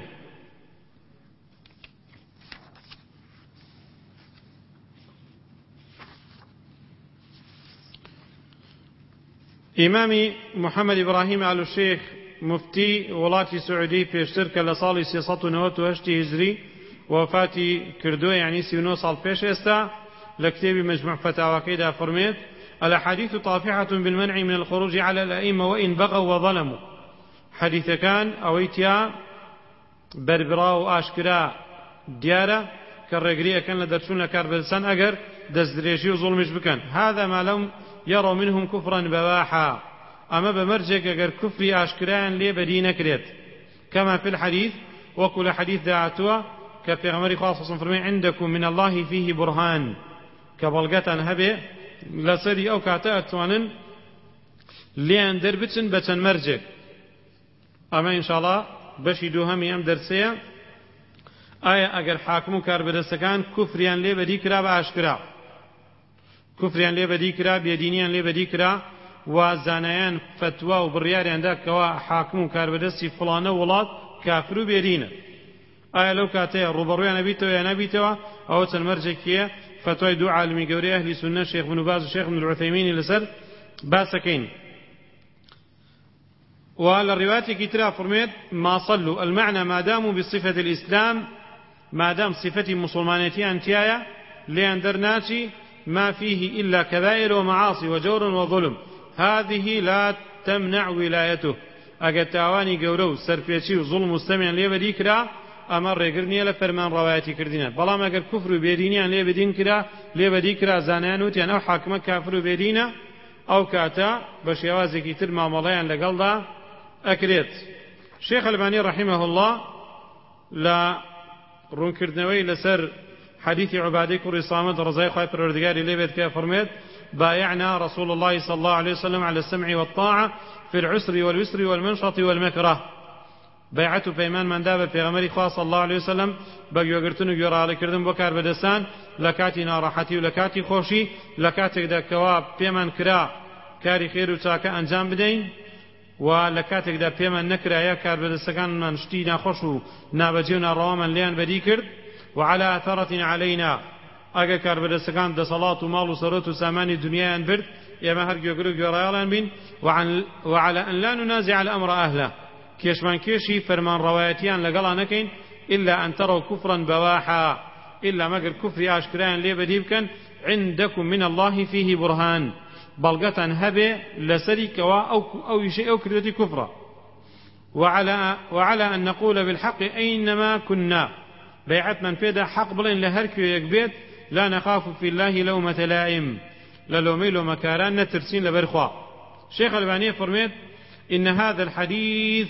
إمامي محمد إبراهيم آل الشيخ مفتي ولاتي سعودي في الشركة لصالي سيصة نوات وهشتي هجري وفاتي كردو يعني سيونو صال فيش استا لكتاب مجموع فتاوى كيدا فرميت الأحاديث طافحة بالمنع من الخروج على الأئمة وإن بغوا وظلموا حديث كان أويتيا بربرا وآشكرا ديارة كالرقرية كان لدرسون لكاربلسان أقر دزدريشي وظلمش بكان هذا ما لهم يروا منهم كفرا بواحا أما بمرجك أجر كفري أشكران لي بدين كريت كما في الحديث وكل حديث دعاتوا كفي غمري خاصة فرمي عندكم من الله فيه برهان كبلغة هبه لسري أو كاتأتوان لأن دربتن بتن مرجك أما إن شاء الله بشي دوهمي أم درسية آية أجر حاكمو كاربدستكان كفريان لي بدي كرا بأشكرا كفريان لي بدي كرا بيدينيان لي بدي كرا وزانيان فتوى وبرياريان دا كوا حاكم كاربدسي فلانه ولات كافر بيدينه آية لو كاتيه روبرويا نبيتو يا نبيتو أو تنمرجكيه فتوى دو عالمي قوري أهل سنة شيخ بن باز وشيخ بن العثيمين لسر باسكين وعلى الروايات كتيرة فرميت ما صلوا المعنى ما داموا بصفة الإسلام ما دام صفة مسلمانيتي أنتيايا لأن درناتي ما فيه إلا كبائر ومعاصي وجور وظلم هذه لا تمنع ولايته أجد تاواني قورو سربيتي وظلم مستمع ليه بدي كرا أمر رجرني على فرمان روايتي كردنا بلا ما قال كفر بيديني عن ليه بدين كرا ليه بدي كرا زانانوت يعني أو حاكم كافر بيدينا أو كاتا بشيوازي كتير مع مضيان لقلدا أكريت شيخ الباني رحمه الله لا رون كردنوي لسر حديث عبادي كوري صامد رضي خايف الردقاري ليه بيت كيف فرميت بايعنا رسول الله صلى الله عليه وسلم على السمع والطاعة في العسر واليسر والمنشط والمكره بيعته بيمان من دابه في غمري خاص صلى الله عليه وسلم بقيو قرتنو يرى لكردن بكار بدسان لكاتي ناراحتي ولكاتي خوشي لكاتي دا كواب بيمان كرا كاري خير وتاكا انجام بدين ولكاتي دا بيمان نكرا يا كار بدسكان من شتي ناخوشو نابجيونا رواما ليان بدي كرد وعلى أثرة علينا أجا كار بدسكان دا صلاة ومال وسروت وسامان الدنيا انبرد يا مهر جوجرو جريالان بين وعن وعلى أن لا ننازع الأمر أهله كيشمان كيشي فرمان روايتيان لقلا نكين إلا أن تروا كفرا بواحا إلا مقر كفر أشكران لي بديبكن عندكم من الله فيه برهان بلغة هبه لسريك أو, أو شيء أو كردتي كفرا وعلى, وعلى أن نقول بالحق أينما كنا بيعت من فيدا حق بلين لهركو يكبيت لا نخاف في الله لومة لائم للومي لو مكاران نترسين لبرخوا شيخ الباني فرميت إن هذا الحديث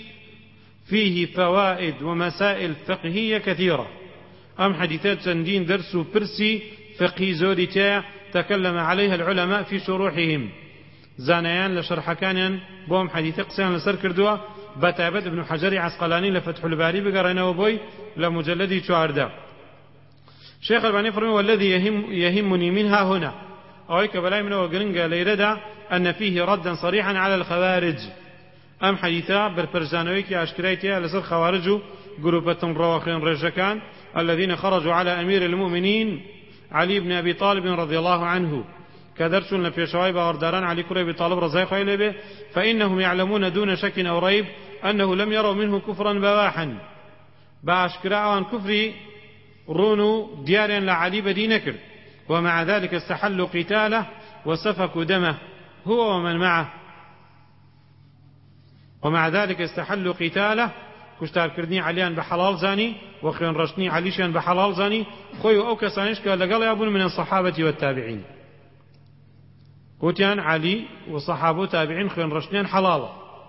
فيه فوائد ومسائل فقهية كثيرة أم حديثات سندين درس برسي فقهي زوريتا تكلم عليها العلماء في شروحهم زانيان لشرح كان بوم حديث قسان لسر كردوا بتابت ابن حجر عسقلاني لفتح الباري بقرنا وبوي لمجلدي شواردا شيخ الباني فرمي والذي يهم يهمني منها هنا أويك بلاي منه وقرنقا ليردا أن فيه ردا صريحا على الخوارج أم حديثا بربرزانويك أشكريتها لسر خوارج قروبة رواخين رجكان الذين خرجوا على أمير المؤمنين علي بن أبي طالب رضي الله عنه كدرسون في شوائب ورداران علي كرة أبي طالب رضي الله عنه فإنهم يعلمون دون شك أو ريب أنه لم يروا منه كفرا بواحا بأشكراء عن كفر رونو ديارا لعلي بدي نكر ومع ذلك استحلوا قتاله وسفكوا دمه هو ومن معه ومع ذلك استحلوا قتاله كشتار كردني عليان بحلال زاني وخيان رشني عليشان بحلال زاني خوي أو كسانيش قال لقال يابون من الصحابة والتابعين قوتيان علي وصحابه تابعين خيان رشنيان حلال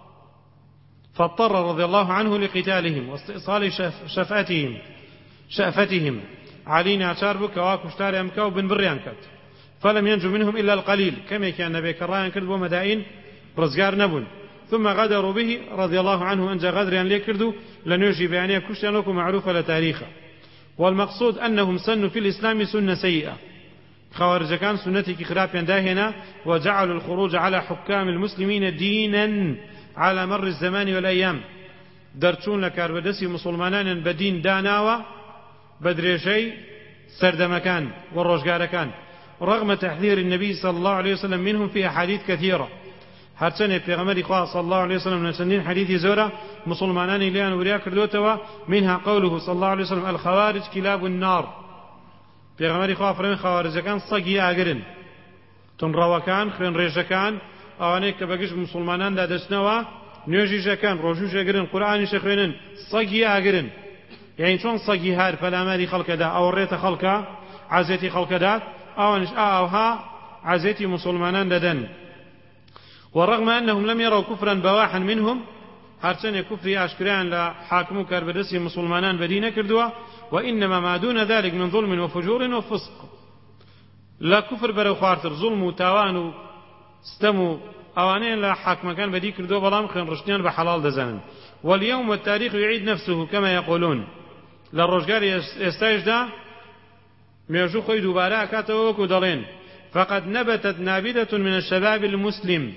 فاضطر رضي الله عنه لقتالهم واستئصال شفأتهم شأفتهم علي ناچار بو كوا كشتار يمكو بن بريان كت فلم ينجو منهم إلا القليل كما كان نبي كرايان كردوا مدائن رزقار نبون ثم غدروا به رضي الله عنه أنجا غدريان ليكردوا لنوجي بيانيه كشتانوكو معروفة لتاريخه والمقصود أنهم سنوا في الإسلام سنة سيئة خوارج كان سنتك خرافيا داهنا وجعلوا الخروج على حكام المسلمين دينا على مر الزمان والأيام درتون لكاربدسي مسلمانان بدين داناوا بدريشي سرد مكان والرجال كان رغم تحذير النبي صلى الله عليه وسلم منهم في أحاديث كثيرة هرچنه پیغمبر خدا صلى الله عليه وسلم نسندين حديث زورا مسلمانان ليان وريا كردوتوا منها قوله صلى الله عليه وسلم الخوارج كلاب النار پیغمبر خدا فرمي خوارج كان صقي اگرن تن رواكان خرن ريجكان اوانه كبگش مسلمانان دادسنوا نيوجي كان روجوش اگرن قران شخرنن صقي اگرن يعني شلون صقي هار فلا مالي خلق دا او ريت خلقا عزيتي خلق دا اوانش اوها عزيتي مسلمانان ددن ورغم أنهم لم يروا كفرا بواحا منهم هرچن كفر أشكران لا حاكموا كربدسي مسلمانان بدين كردوا وإنما ما دون ذلك من ظلم وفجور وفسق لا كفر برو خارتر ظلم وتاوان استموا أوانين لا حاكم كان بدي كردوا بلام خين رشتيان بحلال دزان واليوم والتاريخ يعيد نفسه كما يقولون للرجال يستيجد ميجو خوي دوباره كاتوك ودلين فقد نبتت نابدة من الشباب المسلم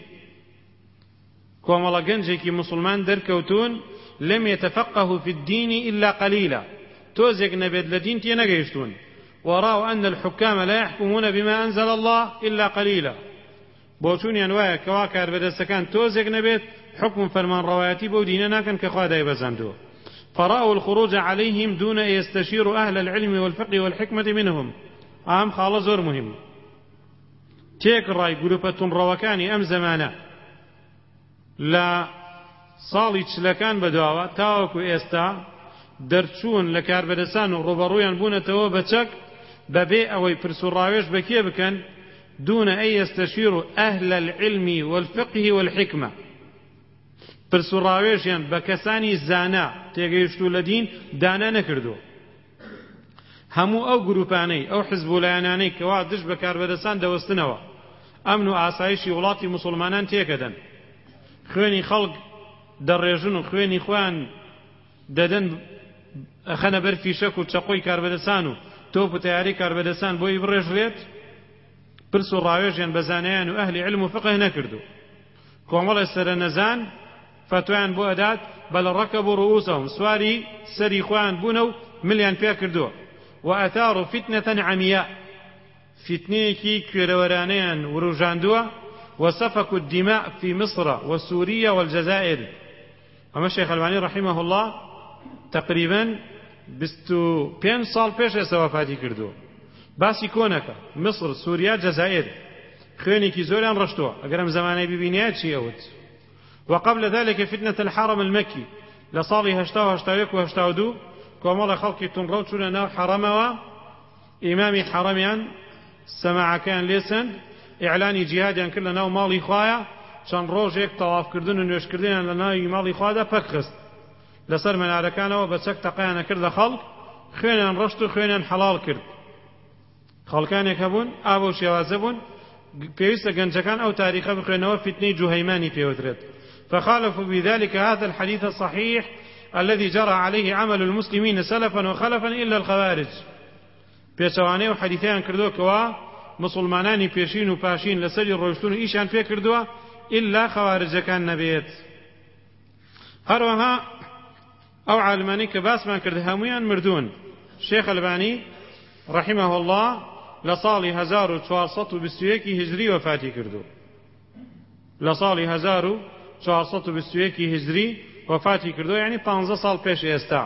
كومالا جنجيكي مسلمان دركوتون لم يتفقهوا في الدين إلا قليلا توزيق نبيد لدين تينغيشتون ورأوا أن الحكام لا يحكمون بما أنزل الله إلا قليلا بوتون ينوايا كواكار بدستكان توزيق نبيد حكم فرمان رواتي بوديننا كان كخوادا يبزاندو فرأوا الخروج عليهم دون أن يستشيروا أهل العلم والفقه والحكمة منهم ئام خاڵە زۆر مهم تێکڕای گروپە توونڕەوەکانی ئەم زەمانە لە ساڵی چلەکان بەدواوە تاوەکو ئێستا دەرچوون لە کاربەدەسان و ڕوبەڕوویان بوونەتەوە بەچەک بەبێ ئەوەی پرس و ڕاوێژ بەکێ بکەن دون أن يستشيروا أهل العلم والفقه والحكمة پرس و ڕاوێژیان بە کەسانی زانا تێگەیشتوو لە دین دانا نەکردو هەموو ئەو گروپانەی ئەو حزبولایانانەی کەوا دش بە کاربەدەسان دەوەستنەوە ئەمن و ئاسایشی وڵاتی موسڵمانان تێکەدەن خوێنی خەڵک دەڕێژن و خوێنی خۆیان دەدەن ئەخەنە بەر فیشەک و چەقۆی کاربەدەسان و تۆپ و تەیاری کاربەدەسان بۆی بڕێژرێت پرس و ڕاوێژیان بە زانایان و ئەهلی علم و فقه نەکردو کۆمەڵی سەرەنەزان فتویان بۆ ئەدات بەل ڕەکەبوا ڕؤوسەهم سواری سەری خۆیان بوونە و ملیان پێ کردووە وأثاروا فتنة عمياء فتنيكي كيرورانيان وروجاندوا وسفكوا الدماء في مصر وسوريا والجزائر أما الشيخ الألباني رحمه الله تقريبا بستو بين صال بيش سوافاتي كردو باسي كونك مصر سوريا جزائر خوينيكي زوريان رشتوا أقرم زماني ببينيات شيئوت وقبل ذلك فتنة الحرم المكي لصالي هشتاو هشتاويك وهشتاو دو کۆمەڵە خەڵکی تونڕە و چوونە ناو حەرەمەوە ئیمامی حەرەمیان سەماعەکەیان لێسن ئیعلانی جیهادیان کرد لە ناو ماڵی خوایە چەند ڕۆژێک تەوافکردن و نوێشکردنیان لە ناوی ماڵی خوادا پەک خست لەسەر مەنارەکانەوە بە چەک تەقەیانە کرد لە خەڵک خوێنیان ڕەشت و خوێنیان حەڵاڵ کرد خەڵکانێک هەبوون ئاوە و شێوازە بوون پێویستە گەنجەکان ئەو تاریخە بخوێنەوە فتنەی جوهەیمانی پێوترێت فخالفوا بذلك هذا الحديث الصحيح الذي جرى عليه عمل المسلمين سلفا وخلفا إلا الخوارج پێچەوانەی و حەدیثیان کردووە کەوا مسلمانانی پێشین و پاشین لەسەری ڕۆیشتون و ئیشیان پێ کردووە ئیلا خەوارجەکان نەبێت هەروەها ئەو عالمانی کە باسمان کرد هەمویان مردوون شێخ ئەلبانی رحمه الله لە ساڵی هەزار و چوارسەد و بیست و یەکی هیجری وەفاتی کردو لە ساڵی هەزار و چوارسەد و بیست و یەکی هیجری وفاتی کردو یعنی پانزە ساڵ پێش ئێستا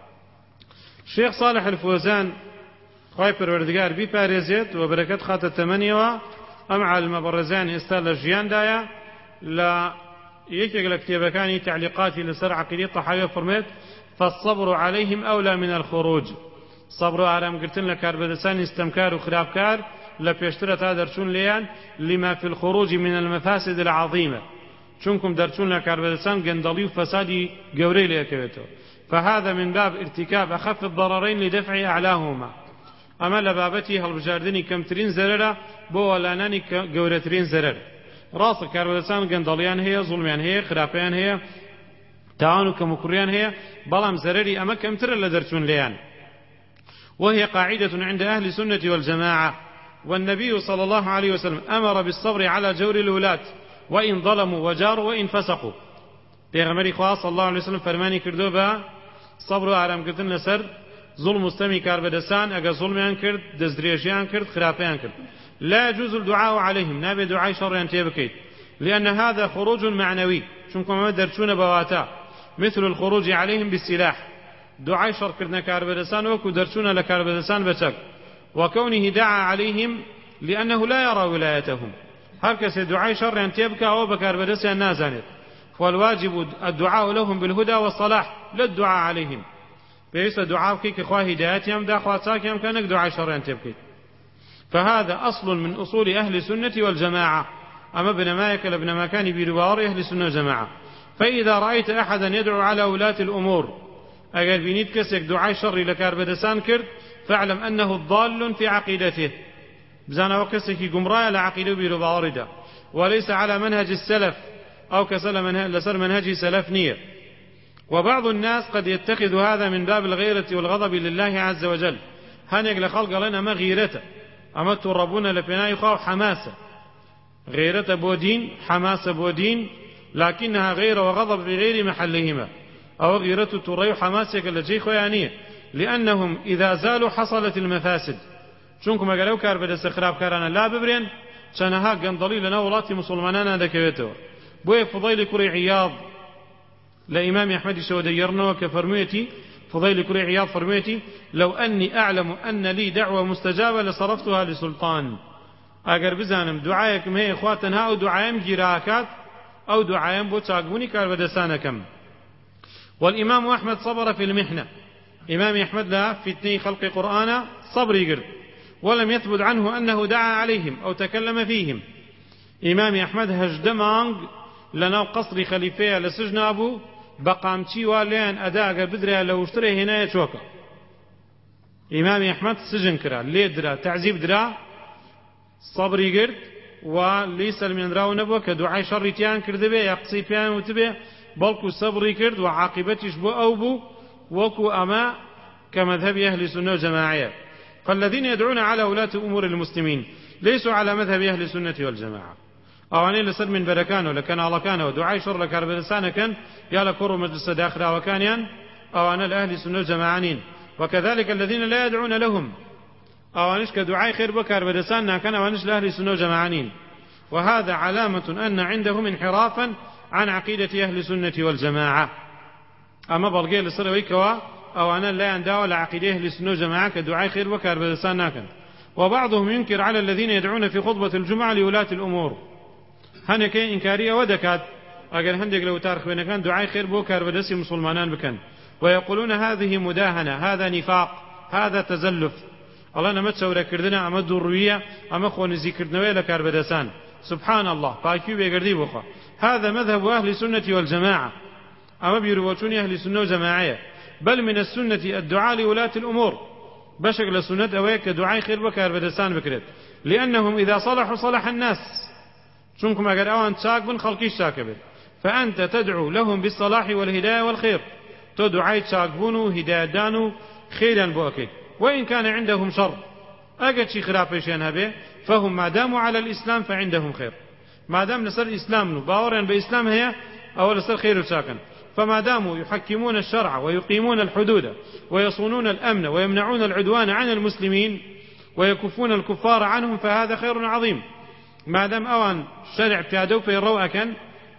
شێخ صالح الفوزان خوای پەروەردگار بیپارێزێت و بەرەکەت خاتە تەمەنیەوە ئەم عالمە بەڕێزان ئێستا لە ژیاندایە لە یەکێک لە کتێبەکانی تعلیقاتی لەسەر عەقیدەی تەحاوی فەرمێت فالصبر عليهم أولى من الخروج صبر و ئارامگرتن لە کاربەدەسانی ستەمکار و خراپکار لە پێشترە تا دەرچوون لێیان لما في الخروج من المفاسد العظيمة چونكم درچون لە کاربەدەسان گەندەڵی و فەسادی گەورەی لێکەوێتەوە فهذا من باب ارتكاب أخف الضررين لدفع أعلاهما ئەمە لە بابەتی هەڵبژاردننی کەمترین زەرەرە بۆ وەلانانی گەورەترین زەرەر ڕاستە کاربەدەسان گەندەڵیان هەیە زوڵمیان هەیە خراپەیان هەیە تاوان و کەموکوڕیان هەیە بەڵام زەرەری ئەمە کەمترە لە دەرچوون لێیان وهي قاعدة عند أهل السنة والجماعة والنبي صلى الله عليه وسلم أمر بالصبر على جور الولاة وإن ظلموا وجاروا وإن فسقوا پیغمبری خوا صلی الله علیه وسلم فرمانی کردو با صبر و آرام کردن لسر ظلم مستمی کاربەدەسان ئەگە ظلمیان کرد دەستدرێژیان کرد خراپەیان کرد لا يجوز الدعاء عليهم نابێ دوعای شەڕیان تێ بکەیت لأن هذا خروج معنوي چونکە ئەمە دەرچوونە بەواتە مثل الخروج عليهم بالسلاح دعای شەڕکردنە کاربەدەسان وەکو دەرچوونە لە کاربەدەسان بەچەک وكونه دعا عليهم لأنه لا يرى ولايتهم هر کەسێ دوعای شەڕیان تێ بکە ئەوە بە کاربەدەسیان نازانێت والواجب الدعاء لهم بالهدى والصلاح لا الدعاء عليهم بيس دعاء كي كخوا هدايتهم دا خوا تاكيهم كانك دعاء شرعين تبكي فهذا أصل من أصول أهل السنة والجماعة أما ابن مايك لابن مكان بروار أهل السنة والجماعة فإذا رأيت أحدا يدعو على ولاة الأمور أقل بنيت كسك دعاء شر لكار بدسان كرد فاعلم أنه الضال في عقيدته بزانا وكسك قمرايا لعقيده بروار وليس على منهج السلف أو كسل منهج لسر منهج سلف نية وبعض الناس قد يتخذ هذا من باب الغيرة والغضب لله عز وجل هنيك لخلق لنا ما غيرته أما تربون لبناء يخاو حماسة غيرة بودين حماسة بودين لكنها غير وغضب في غير محلهما أو غيرة تري حماسة كالجي خوانية لأنهم إذا زالوا حصلت المفاسد شونكم قالوا كاربدس خراب كارنا لا ببرين شانها قندلي لنا ولاتي مسلمانانا دكويتو بوي فضيل كري عياض لإمام أحمد شوديرنا وكفرميتي فضيل كري عياض فرميتي لو أني أعلم أن لي دعوة مستجابة لصرفتها لسلطان أجر بزانم دعايكم هي إخواتنا أو دعايم جراكات أو دعايم بوتشاقوني كاربدسانكم. والإمام أحمد صبر في المحنة، إمام أحمد لا في اثني خلق قرآن صبر يقر، ولم يثبت عنه أنه دعا عليهم أو تكلم فيهم. إمام أحمد هجدمانج لنا قصر خليفة لسجن أبو بقامتي واليان أداء بدرها لو اشتري هنا يتوكا. إمام أحمد سجن كرا ليه درا تعذيب درا صبر يقر وليس من راو نبوة كدعاء شرطيان كردبه يقصي فيان وتبه بلكو صبر يقر وعاقبتش بو أو بو وكو أما كمذهب أهل السنة والجماعة. فالذين يدعون على ولاة أمور المسلمين ليسوا على مذهب أهل السنة والجماعة. أواني لسد من بركانه لكان الله كان ودعاء شر لكاربلسان كان يا لكور مجلس داخل وكان ين أوانا الأهل السنة والجماعين. وكذلك الذين لا يدعون لهم أوانش كدعاء خير بكاربلسان كان أوانش الأهل السنة والجماعين. وهذا علامة أن عندهم انحرافا عن عقيدة أهل السنة والجماعة. أما بلغي لسروي كوا أوانا لا يندعوا لعقيدة أهل السنة والجماعة كدعاء خير بكاربلسان كان. وبعضهم ينكر على الذين يدعون في خطبة الجمعة لولاة الأمور هناك إنكارية ودكات أجل هندق لو تاريخ بين كان دعاء خير بوكار بدسي مسلمانان بكن ويقولون هذه مداهنة هذا نفاق هذا تزلف. الله نمت سورة كردنا أما الدروية أما خون ذكرنا ويلا كار بدسان سبحان الله باكيو بيقردي بخا. هذا مذهب أهل السنة والجماعة أما بيروتون أهل السنة والجماعة. بل من السنة الدعاء لولاة الأمور بشكل السنة أويك دعاء خير بكار بدسان بكرت لأنهم إذا صلحوا صلح الناس شنكم أجر أوان تشاك بن خلقيش شاكبت فأنت تدعو لهم بالصلاح والهداية والخير تدعي تشاكبونو هداية دانو خيرا بوكي وإن كان عندهم شر أجد شي خرافيشين هبه فهم ما داموا على الإسلام فعندهم خير. ما دام نصر الإسلام باورا بإسلام هي أو نصر خير ساكن فما داموا يحكمون الشرع ويقيمون الحدود ويصونون الأمن ويمنعون العدوان عن المسلمين ويكفون الكفار عنهم فهذا خير عظيم. ما دام أوان شرع بتادو في الروء كان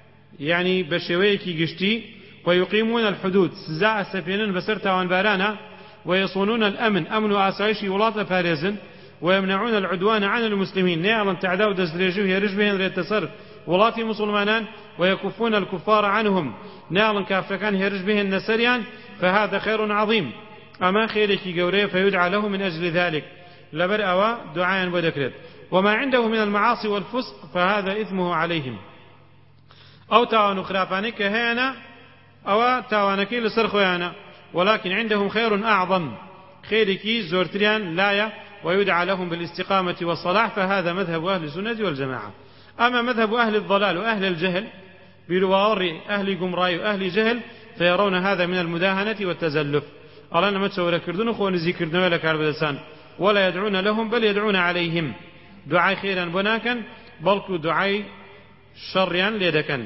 يعني بشويكي قشتي ويقيمون الحدود سزاء السفينين بسرتا وانبارانا ويصونون الأمن أمن وآسايشي ولاطة فارزن ويمنعون العدوان عن المسلمين نعلم تعداو دزريجوه يرجبهن ريت تصرف ولاتي مسلمانان ويكفون الكفار عنهم نعلم كافركان يرجبهن نسريان فهذا خير عظيم. أما خيرك قوري فيدعى له من أجل ذلك لبر أوا دعاء وذكرت. وما عنده من المعاصي والفسق فهذا إثمه عليهم. أو تاوانو خرافانك هنا أو تاوانك لسرخوانا ولكن عندهم خير أعظم خيرك زورتريان لايا ويدعى لهم بالاستقامة والصلاح فهذا مذهب أهل السنة والجماعة. أما مذهب أهل الضلال وأهل الجهل بروار أهل قمراي وأهل جهل فيرون هذا من المداهنة والتزلف. الله ما تسوى كردون خون ذكرنا ولا كاربدسان ولا يدعون لهم بل يدعون عليهم دعاء خيرا بناكا بلكو دعاء شريا ليدكا.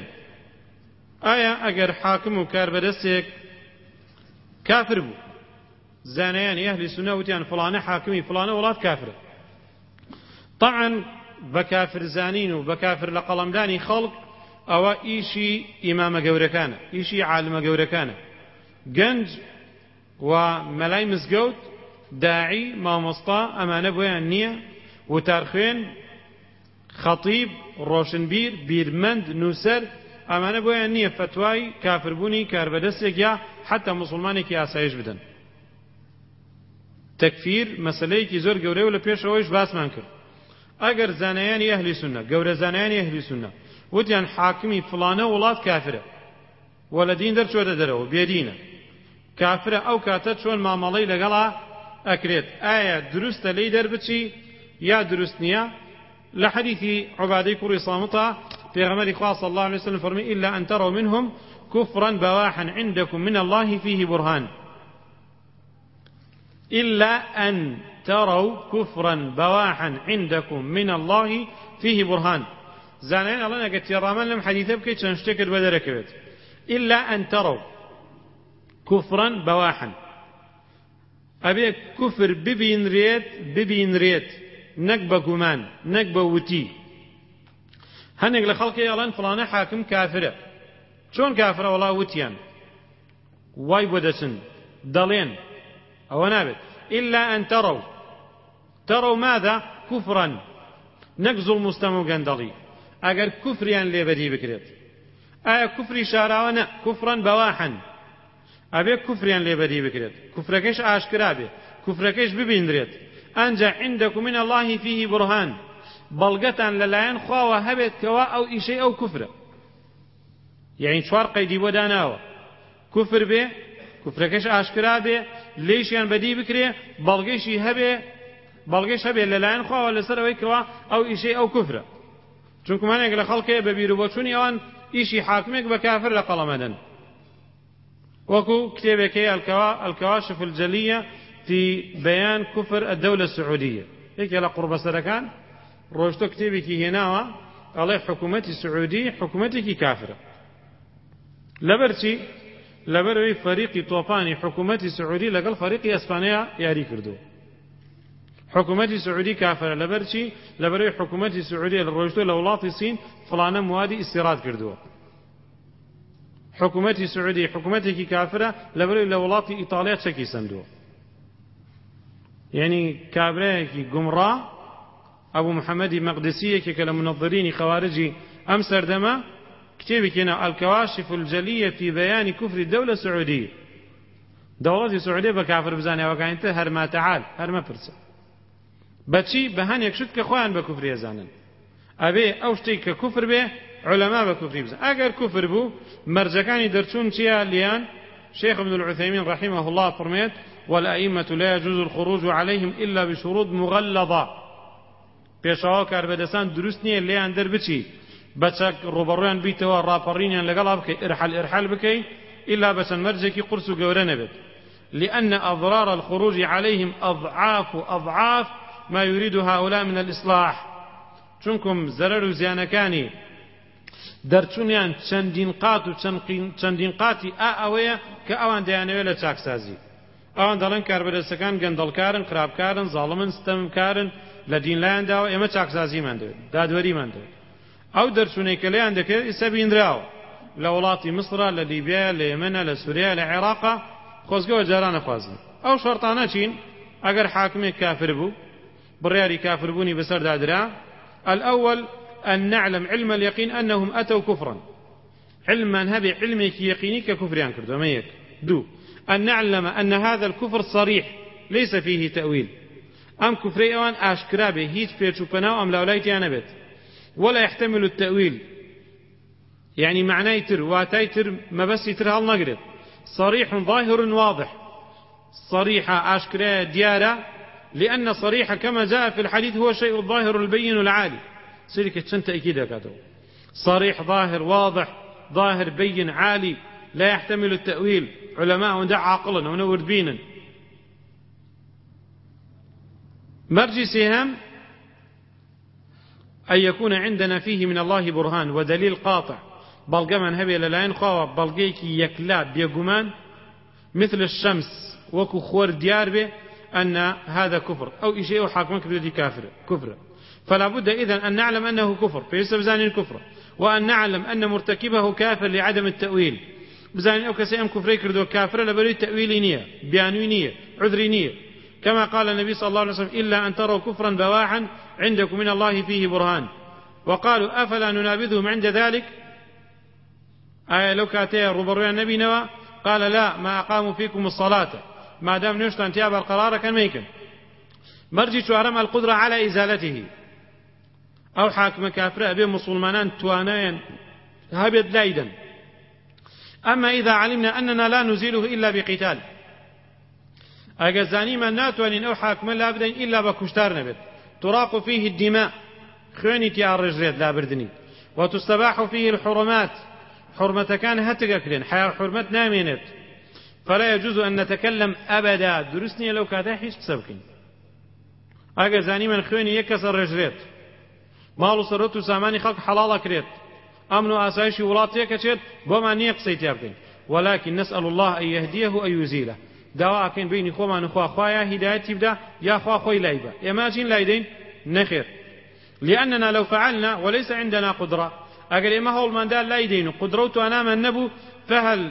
آية أجر حاكم وكاربدسك كافر بو زانيان أهل السنة وتيان فلانة حاكمي فلانة ولات كافر. طبعا بكافر زانين وبكافر لقلمداني خلق أو إيشي إمام جوركانة إيشي عالم جوركانة جنج وملاي مسجود داعي ما مصطا أمانة بويا النية وتارخين خطيب روشنبير بيرمند نوسر أمانة بويا النية فتواي كافر بوني كاربدسك يا حتى مسلماني كي آسايش بدن تكفير مسألة كي زور جوري ولا بيش رويش باس منكر. أجر زانيان أهل السنة جور زانيان أهل السنة وتيان حاكمي فلانة ولات كافرة ولا دين در شو درو بيدينه كافرة أو كاتت شون معاملة لقلا أكريت آية درست لي دربتشي يا درستنيا لحديث عبادي كوري صامتة في غمر خاص الله عليه وسلم فرمي إلا أن تروا منهم كفرا بواحا عندكم من الله فيه برهان إلا أن تروا كفرا بواحا عندكم من الله فيه برهان. زانين الله نقول يرامان لم حديثة بكي تنشتكر بدركبت إلا أن تروا كفرا بواحا أبي كفر ببين ريت ببين ريت نقبة كمان نقبة وتي هنق لخلق يالان فلانة حاكم كافرة شون كافرة والله وتيان واي بدسن دلين أو نابت إلا أن تروا تروا ماذا كفرا نقز المستمع قندلي أجر كفريا لبدي بكريت آية كفري شاراونا كفرا بواحا أبي كفريا لبدي بكريت كفركش آشكرابي كفركش ببيندريت أنجا عندكم من الله فيه برهان بلغة للاين خوا هبت كوا أو إشي أو كفر يعني شوار قيدي وداناوا كفر به كفركش آشكرا به ليش يعني بدي بكري بلغيشي هبه بلغيش هبه للاين خوا ولا سروي كوا أو إشي أو كفر چونكم أنا أقول خلقه ببيرو بوشوني أوان إشي حاكمك بكافر لقلمدن وكو كتابك الكوا الكواشف الجلية في بيان كفر الدولة السعودية هيك لا قرب سركان روشتو كتابك هنا على حكومتي السعودية حكومتك كافرة لبرتي لبروي فريق طوفاني حكومتي السعودية لقل فريق اسبانيا ياري كردو حكومتي السعودية كافرة لبرتي لبروي حكومتي السعودية لروشتو لولاط الصين فلانا موادي استيراد كردو حكومتي السعودية حكومتك كافرة لبروي لولاط إيطاليا تشكي سندو يعني كابريكي قمرا أبو محمد مقدسية كالمنظرين خوارجي أمستردام كتابك هنا الكواشف الجلية في بيان كفر الدولة السعودية دولة السعودية بكافر بزانيا وكانت هرما تعال هرما فرسا بچي بهان يكشت كخوان بكفر يزانن أبي أوشتي ككفر به علماء بكفر بزان أجر كفر بو مرجكاني درتون تيا ليان شيخ ابن العثيمين رحمه الله فرميت والأئمة لا يجوز الخروج عليهم إلا بشروط مغلظة بيشاو كاربدسان دروسني اللي عندر بچي بچك روبروان بيتوا رابرينيان لقلا بكي ارحل ارحل بكي إلا بس مرجكي قرص قورنا بد لأن أضرار الخروج عليهم أضعاف أضعاف ما يريد هؤلاء من الإصلاح چونكم زرر زيانكاني درچونيان چندين قات و چندين قاتي آوية كأوان ديانوية لچاكسازي ئەوان دەڵێن کاربەدەستەکان گەندەڵکارن خراپکارن زاڵمن ستەمکارن لە دین لایەن داوە ئێمە چاکسازیمان دەوێت دادوەریمان دەوێت ئەو دەرچوونەی کە لێیان دەکرێت ئێستا بینراوە لە وڵاتی مسرە لە لیبیا لە یەمەنە لە سووریا لە عێراقا خۆزگەوە جاران نەخوازن ئەو شەرتانە چین ئەگەر حاکمێک کافر بوو بڕیاری کافربوونی بەسەردا درا الأول أن نعلم علم اليقين أنهم أتوا كفرا علما هبي علمك يقيني ككفريان كردو ما يك دو أن نعلم أن هذا الكفر صريح ليس فيه تأويل أم كفري أوان أشكرا به هيت بيتشو بناو أم لاولايتي أنا بيت ولا يحتمل التأويل يعني معناه تر واتاي تر ما بس تر هل نقرد صريح ظاهر واضح صريحة أشكرا ديارة لأن صريحة كما جاء في الحديث هو الشيء الظاهر البين العالي سيرك تشنت أكيد كاتو صريح ظاهر واضح ظاهر بين عالي لا يحتمل التأويل علماء وندع عقلا ونور بينا مرجي سهم أن يكون عندنا فيه من الله برهان ودليل قاطع بلغ من هبي للاين خوا بلغيك يكلا بيقمان مثل الشمس وكو خور ديار به أن هذا كفر أو شيء حاكمك بدي كافر كفر فلا بد إذن أن نعلم أنه كفر فيستبزان الكفر وأن نعلم أن مرتكبه كافر لعدم التأويل بزانين أو كسي أم كفري كردو كافر لبري تأويلي نية بيانوي نية عذري نية كما قال النبي صلى الله عليه وسلم إلا أن تروا كفرا بواحا عندكم من الله فيه برهان وقالوا أفلا ننابذهم عند ذلك آية لو كاتيه ربروي النبي نوى قال لا ما أقاموا فيكم الصلاة ما دام نشت انتياب القرار كان ميكن مرجي شوارم القدرة على إزالته أو حاكم كافر أبي مسلمان توانين هبت لايدا أما إذا علمنا أننا لا نزيله إلا بقتال أجزاني من ناتوانين أو حاكم لا أبدا إلا بكشتار نبت تراق فيه الدماء خواني تيار رجريت لا بردني وتستباح فيه الحرمات حرمة كان هتقكلين حيا حرمة نامينت فلا يجوز أن نتكلم أبدا درسني لو كاتا حيش بسبكين أجزاني من خواني يكسر رجريت مالو سرطو ساماني خلق حلالة كريت أمن أسايشي ولاتي كشيت بما نيقصيت يابكين ولكن نسأل الله أن يهديه أن يزيله دواء كين بيني خوما نخوا خوايا هدايتي بدا يا خوا خوي لايبا يماجين لايدين نخير لأننا لو فعلنا وليس عندنا قدرة أقل إما هو المندال لايدين قدرته أنا من نبو فهل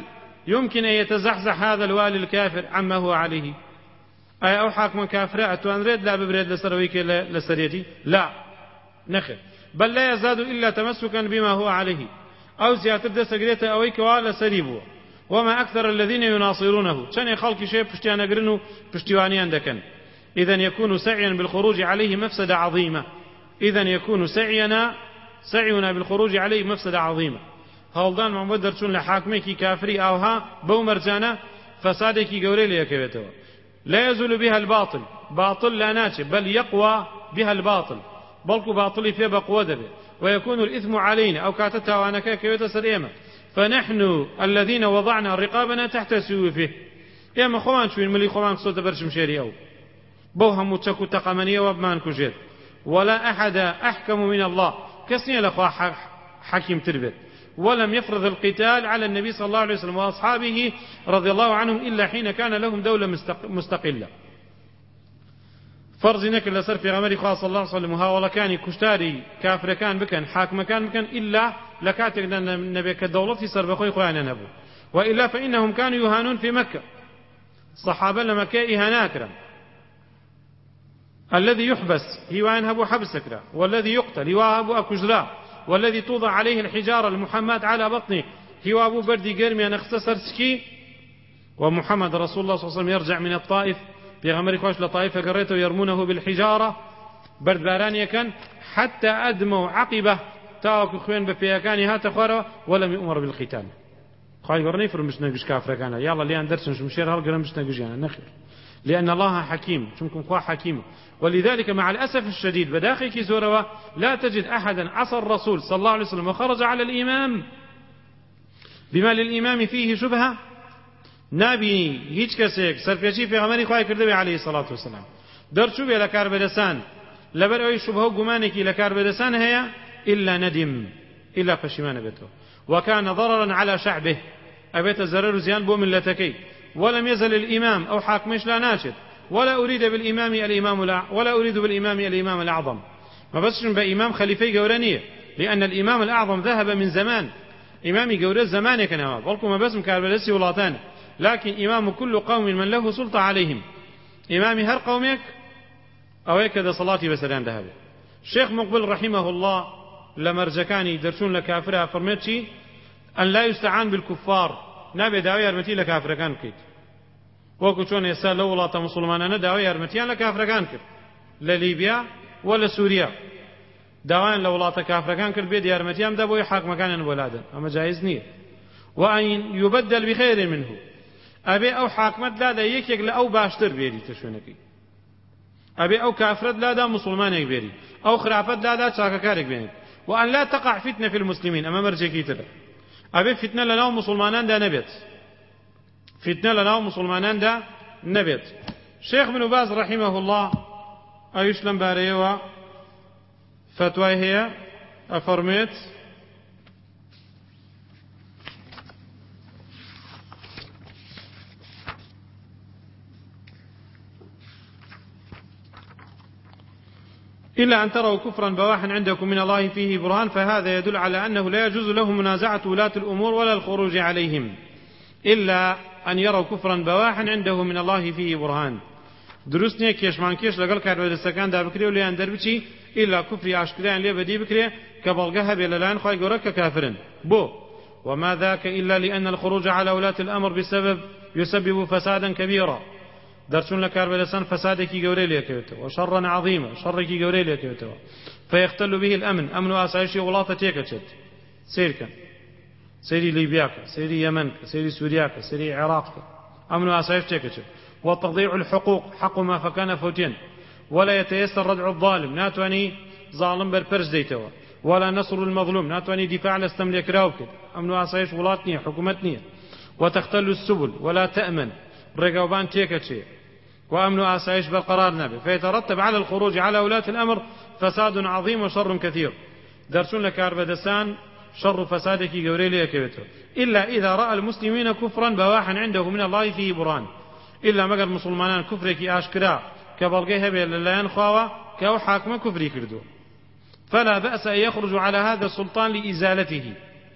يمكن أن يتزحزح هذا الوالي الكافر عما هو عليه؟ أي أو حاكم كافر أتوان ريد لا ببريد لسرويك لسريتي؟ لا نخر، بل لا يزداد إلا تمسكا بما هو عليه، أو زيادة دسقريت أويك وعلى سريبه. وما أكثر الذين يناصرونه شان يخلق شيء بشتيان أقرنه بشتوانيان دكن. إذن يكون سعيا بالخروج عليه مفسدة عظيمة. إذن يكون سعينا سعينا بالخروج عليه مفسدة عظيمة. هالدان ما بدر شون لحاكمك كافري أوها بو مرجانا فسادك قولي ليكويته. لا يزول بها الباطل، باطل لا ناتب، بل يقوى بها الباطل، بلكو باطلي في بقوة دبه، ويكون الإثم علينا أو كاتتها وأنا كيوتا سريمة. فنحن الذين وضعنا رقابنا تحت سيوفه. يا ما خوان شوين ملي خوان صوت برشم شيري أو بوهم متشكو تقمنية وبمان كجير، ولا أحد أحكم من الله كسني لأخوة حكيم تربت. ولم يفرض القتال على النبي صلى الله عليه وسلم وأصحابه رضي الله عنهم إلا حين كان لهم دولة مستقلة. فرض نك اللي صار في غمر خاص الله صلى الله عليه وسلم كان كشتاري كافر كان بكن حاكم كان بكن إلا لكاتك أن النبي كدولة في صار بخوي خوانه نبو، وإلا فإنهم كانوا يهانون في مكة. صحابة لما كان إهاناكرا، الذي يحبس هو ينهب حبسكرا، والذي يقتل هو أبو أكجرا، والذي توضع عليه الحجارة المحمد على بطنه هو أبو بردي قرمي أن اختصر سكي. ومحمد رسول الله صلى الله عليه وسلم يرجع من الطائف في غمر خوش لطائفة قريته يرمونه بالحجارة برد بارانيا كان حتى أدموا عقبه تاوك خوين بفياكاني هات خورا ولم يؤمر بالقتال. خاي قرني فرمش نقش كافر كان يلا لأن درسن مشير هالقرن مش نقش يعني نخير، لأن الله حكيم شمكم قوا حكيم. ولذلك مع الأسف الشديد بداخل كيزوروا لا تجد أحدا عصى الرسول صلى الله عليه وسلم وخرج على الإمام بما للإمام فيه شبهة نبي هیچ کەسێک سەرپێچی پێغەمبەری خوای کردبێ عليه الصلاة والسلام دەرچوو بێ لە کاربەدەسان لەبەر ئەوەی شوبهە و گومانێکی لە کاربەدەسان هەیە إلا ندم إلا پەشیمانە بێتەوە وكان ضررا على شعبه أبيت زرر وزيان بو ملتكي. ولم يزل الإمام أو حاكمش لا ناشد ولا أريد بالإمام الإمام ولا أريد بالإمام الإمام الأعظم، ما بس بإمام خليفي قورانية، لأن الإمام الأعظم ذهب من زمان. إمامي قورة زمان كان بلكم ما بس مكاربلسي ولاتان، لكن إمام كل قوم من له سلطة عليهم. إمامي هر قومك أو هكذا صلاتي بسلام ذهب. الشيخ مقبل رحمه الله لما رجكاني يدرسون لكافرها فرمتشي أن لا يستعان بالكفار، نابي داوي يرمتي لكافر كان كيت وكو چون يسال لو ولاة مسلمان داوي يرمتيان لكافر كان كيت لليبيا ولا سوريا داوان لو ولاة كافر كان كيت بيد يرمتيان دابو يحاك مكان ولادا، أما جائز نية. وأن يبدل بخير منه، أبي أو حاكمت لا دا يكيك لأو باشتر بيري تشونكي، أبي أو كافرت لا دا مسلمانك بيري، أو خرافت لا دا شاككارك بيري. وأن لا تقع فتنة في المسلمين، أما مرجكي تبع أبي فتنة لنا مسلمانان دا نبيت، فتنة لنا مسلمانان دا نبيت. شيخ ابن باز رحمه الله أيش لم باريوا فتوى هي أفرميت إلا أن تروا كفرا بواحا عندكم من الله فيه برهان، فهذا يدل على أنه لا يجوز لهم منازعة ولاة الأمور ولا الخروج عليهم إلا أن يروا كفرا بواحا عنده من الله فيه برهان. دروستني كيش مان كيش لقل كاربد السكان دا بكري وليان دربشي إلا كفري عشكريان ليه بدي بكري كبلغها بلالان خواهي قرك كافرا بو. وما ذاك إلا لأن الخروج على ولاة الأمر بسبب يسبب فسادا كبيرا، درسون لكاربلسان فسادكي قوري ليكيوتو وشرا عظيما شركي قوري ليكيوتو فيختل به الأمن أمن وأسعيشي ولاة تيكتشت سيركا سيري ليبياك سيري يمنك سيري سورياك سيري عراقك أمن وأسعيش تيكتشت وتضيع الحقوق حق ما فكان فوتين ولا يتيسر ردع الظالم ناتواني ظالم بربرز ديتوا ولا نصر المظلوم ناتواني دفاع لاستملك راوك أمن وأسعيش ولاتنية حكومتنية وتختل السبل ولا تأمن رقوبان تيكتشي وأمن آسايش بالقرار نبي، فيترتب على الخروج على ولاة الأمر فساد عظيم وشر كثير. درسون لك أربدسان شر فسادك قوريليا كبتر إلا إذا رأى المسلمين كفرا بواحا عنده من الله فيه برهان، إلا مقر مسلمان كفرك آشكرا كبلغيها بلا ينخواوا كأو حاكم كفري كردو، فلا بأس أن يخرج على هذا السلطان لإزالته،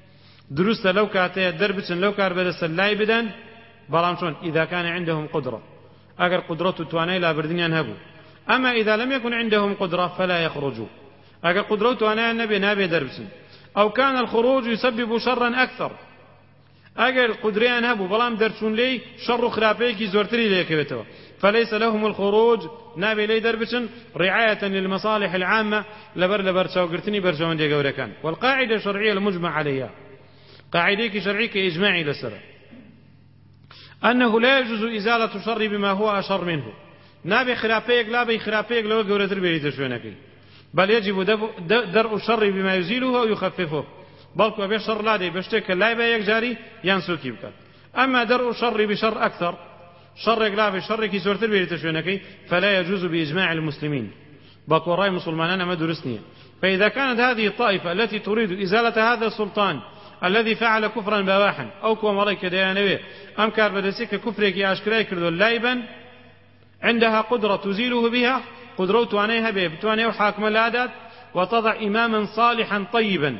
دروستە لەو کاتەیە دەربچن لەو کار بەدەستە لای بدەن بەڵام چۆن إذا كان عندهم قدرة ئەگەر قدرەت و توانای لابردنیان هەبوو أما إذا لم يكن عندهم قدرة فلا يخرجوا ئەگەر قدرەت و توانایان نەبێ نابێ دەربچن أو كان الخروج يسبب شرا أكثر ئەگەر قدرەیان هەبوو بەڵام دەرچوون لێی شەڕ و خراپەیەکی زۆرتری لێکەوێتەوە فليس لهم الخروج نابێ لێی دەربچن رعاية للمصالح العامة لبر لبر چاوگرتنی بەرژەوەندیە گەورەکان والقاعدة الشرعية المجمع عليها قاعدة شرعية كإجماعي لسرة أنه لا يجوز إزالة الشر بما هو أشر منه نابي خرابيك لا بي خرابيك لو قورتر بيريد شوينكي بل يجب درء الشر بما يزيله ويخففه بلكو أبي الشر لا دي بشتك لا يبقى يكجاري ينسوكي بك أما درء الشر بشر أكثر شر لا بشر كي سورتر بيريد شوينكي فلا يجوز بإجماع المسلمين بلكو رأي مسلمان ما درسني فإذا كانت هذه الطائفة التي تريد إزالة هذا السلطان الذي فعل كفرا بواحا أو كما ملك ديانوي أم كار بدسك كفرك أشكراي كردو لايبا عندها قدرة تزيله بها قدرة توانيها به بتوانيه وحاكم العادات وتضع إماما صالحا طيبا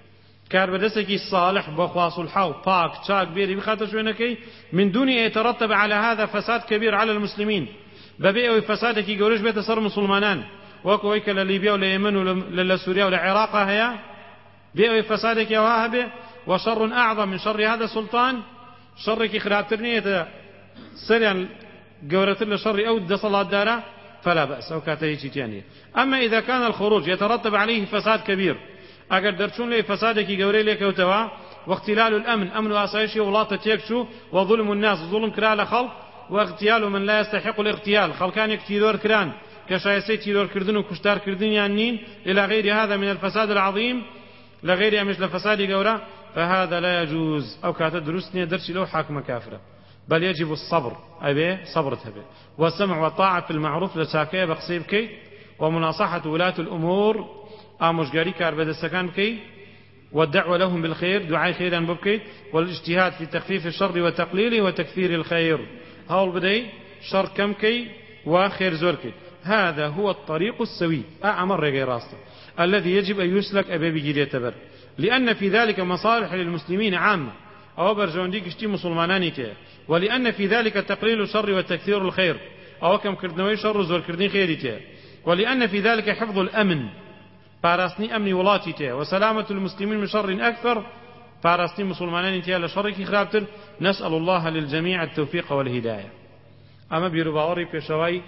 كار بدسك الصالح بخواص الحو باك تشاك بيري بخاطر شوينكي من دون أن يترتب على هذا فساد كبير على المسلمين ببيئة فسادك يقولش بيت صار مسلمانان وكويك لليبيا وليمن ولسوريا ولعراق هيا بيئة فسادك يا وهابه وشر أعظم من شر هذا السلطان شرك خرابترنية سريعا قورة لشر أو دصل الدارة فلا بأس أو كاتيجي تانية أما إذا كان الخروج يترتب عليه فساد كبير أقدر درشون لي فسادك قوري لك وتوا واختلال الأمن أمن وأسايشي ولاطة تيكشو وظلم الناس ظلم كرال خلق واغتيال من لا يستحق الاغتيال خلقان يكتيدور كران كشايسي تيدور كردن وكشتار كردن يانين إلى غير هذا من الفساد العظيم لغير مش لفساد قورة فهذا لا يجوز أو كانت درسني درس له حاكم كافرة بل يجب الصبر أبي صبرتها به والسمع والطاعة في المعروف لساكي بقصيبكي ومناصحة ولاة الأمور آمشقاري كاربد السكان كي والدعوة لهم بالخير دعاء خيرا ببكي والاجتهاد في تخفيف الشر وتقليله وتكثير الخير هول بدي شر كمكي وخير زوركي هذا هو الطريق السوي أعمر غير راسته الذي يجب أن يسلك أبي بجيل يتبر لأن في ذلك مصالح للمسلمين عامة أو برجونديك اشتي مسلماناني كي ولأن في ذلك تقليل الشر وتكثير الخير أو كم كردنوي شر زور كردين خيري كي ولأن في ذلك حفظ الأمن باراسني أمني ولاتي كي وسلامة المسلمين من شر أكثر باراسني مسلماناني كي لشرك خرابتر نسأل الله للجميع التوفيق والهداية أما بيرباوري بيشواي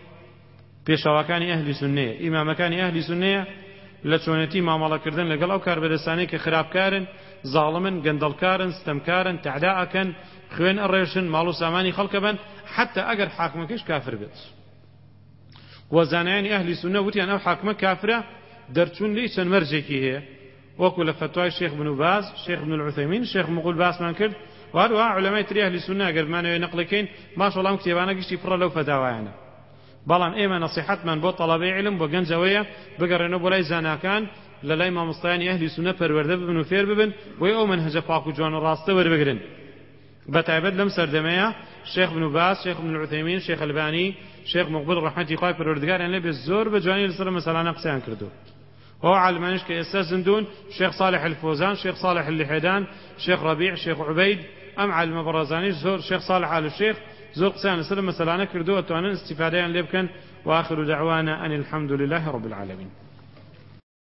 بيشواكاني أهل سنة إمام كان أهل سنة لچونەتی مامەڵەکردن لەگەڵ ئەو کاربەدەستانەی کە خراپکارن زاڵمن گەندەڵکارن ستەمکارن تەعداءەکەن خوێن ئەڕێژن ماڵ و سامانی خەڵکە بن حتى ئەگەر حاکمەکەش کافر بێت وەزانایانی ئەهلی سونە وتیان ئەو حاکمە کافرە دەرچوون لێی چەند مەرجێکی هەیە وەکو لە فتوای شێخ بن باز شێخ بن العوثەیمین شێخ مقبول باسمان کرد وهروها علەمای تری ئەهلی سونە ئەگەر بمانەوێ نەقڵەکەین ماشەڵڵا کتێبانە گشتی پڕە لەو فتاوایانە بەڵام ئێمە نەسیحەتمان بۆ تەڵەبەی علم بۆ گەنجەوەیە بگەڕێنەوە بۆ لای زاناکان لە لای مامۆستایانی ئەهلی سونە پەروەردە ببن و فێر ببن بۆی ئەو منهەجە پاک و جوان و ڕاستە وەربگرن بەتایبەت لەم سەردەمەیە شێخ بن باز شێخ بن العوثەیمین شێخ ئەلبانی شێخ مقبول ڕەحمەتی خوای پەروەردگاریان لێبێ زۆر بە جوانی لەسەر مەسەلانە قسەیان کردو هو عالمانش کە ئێستا زندون شێخ صالح الفوزان شێخ صالح اللحێدان شێخ ڕەبیع شێخ عوبەید ئەم عالمە بەڕێزانیش زۆر شێخ صالح آل الشێخ زۆر قسەیان لەسەر مەسەلانە کردو ئەتوانن استیفادەیان لێ بکەن وآخر دعوانا أن الحمد لله رب العالمين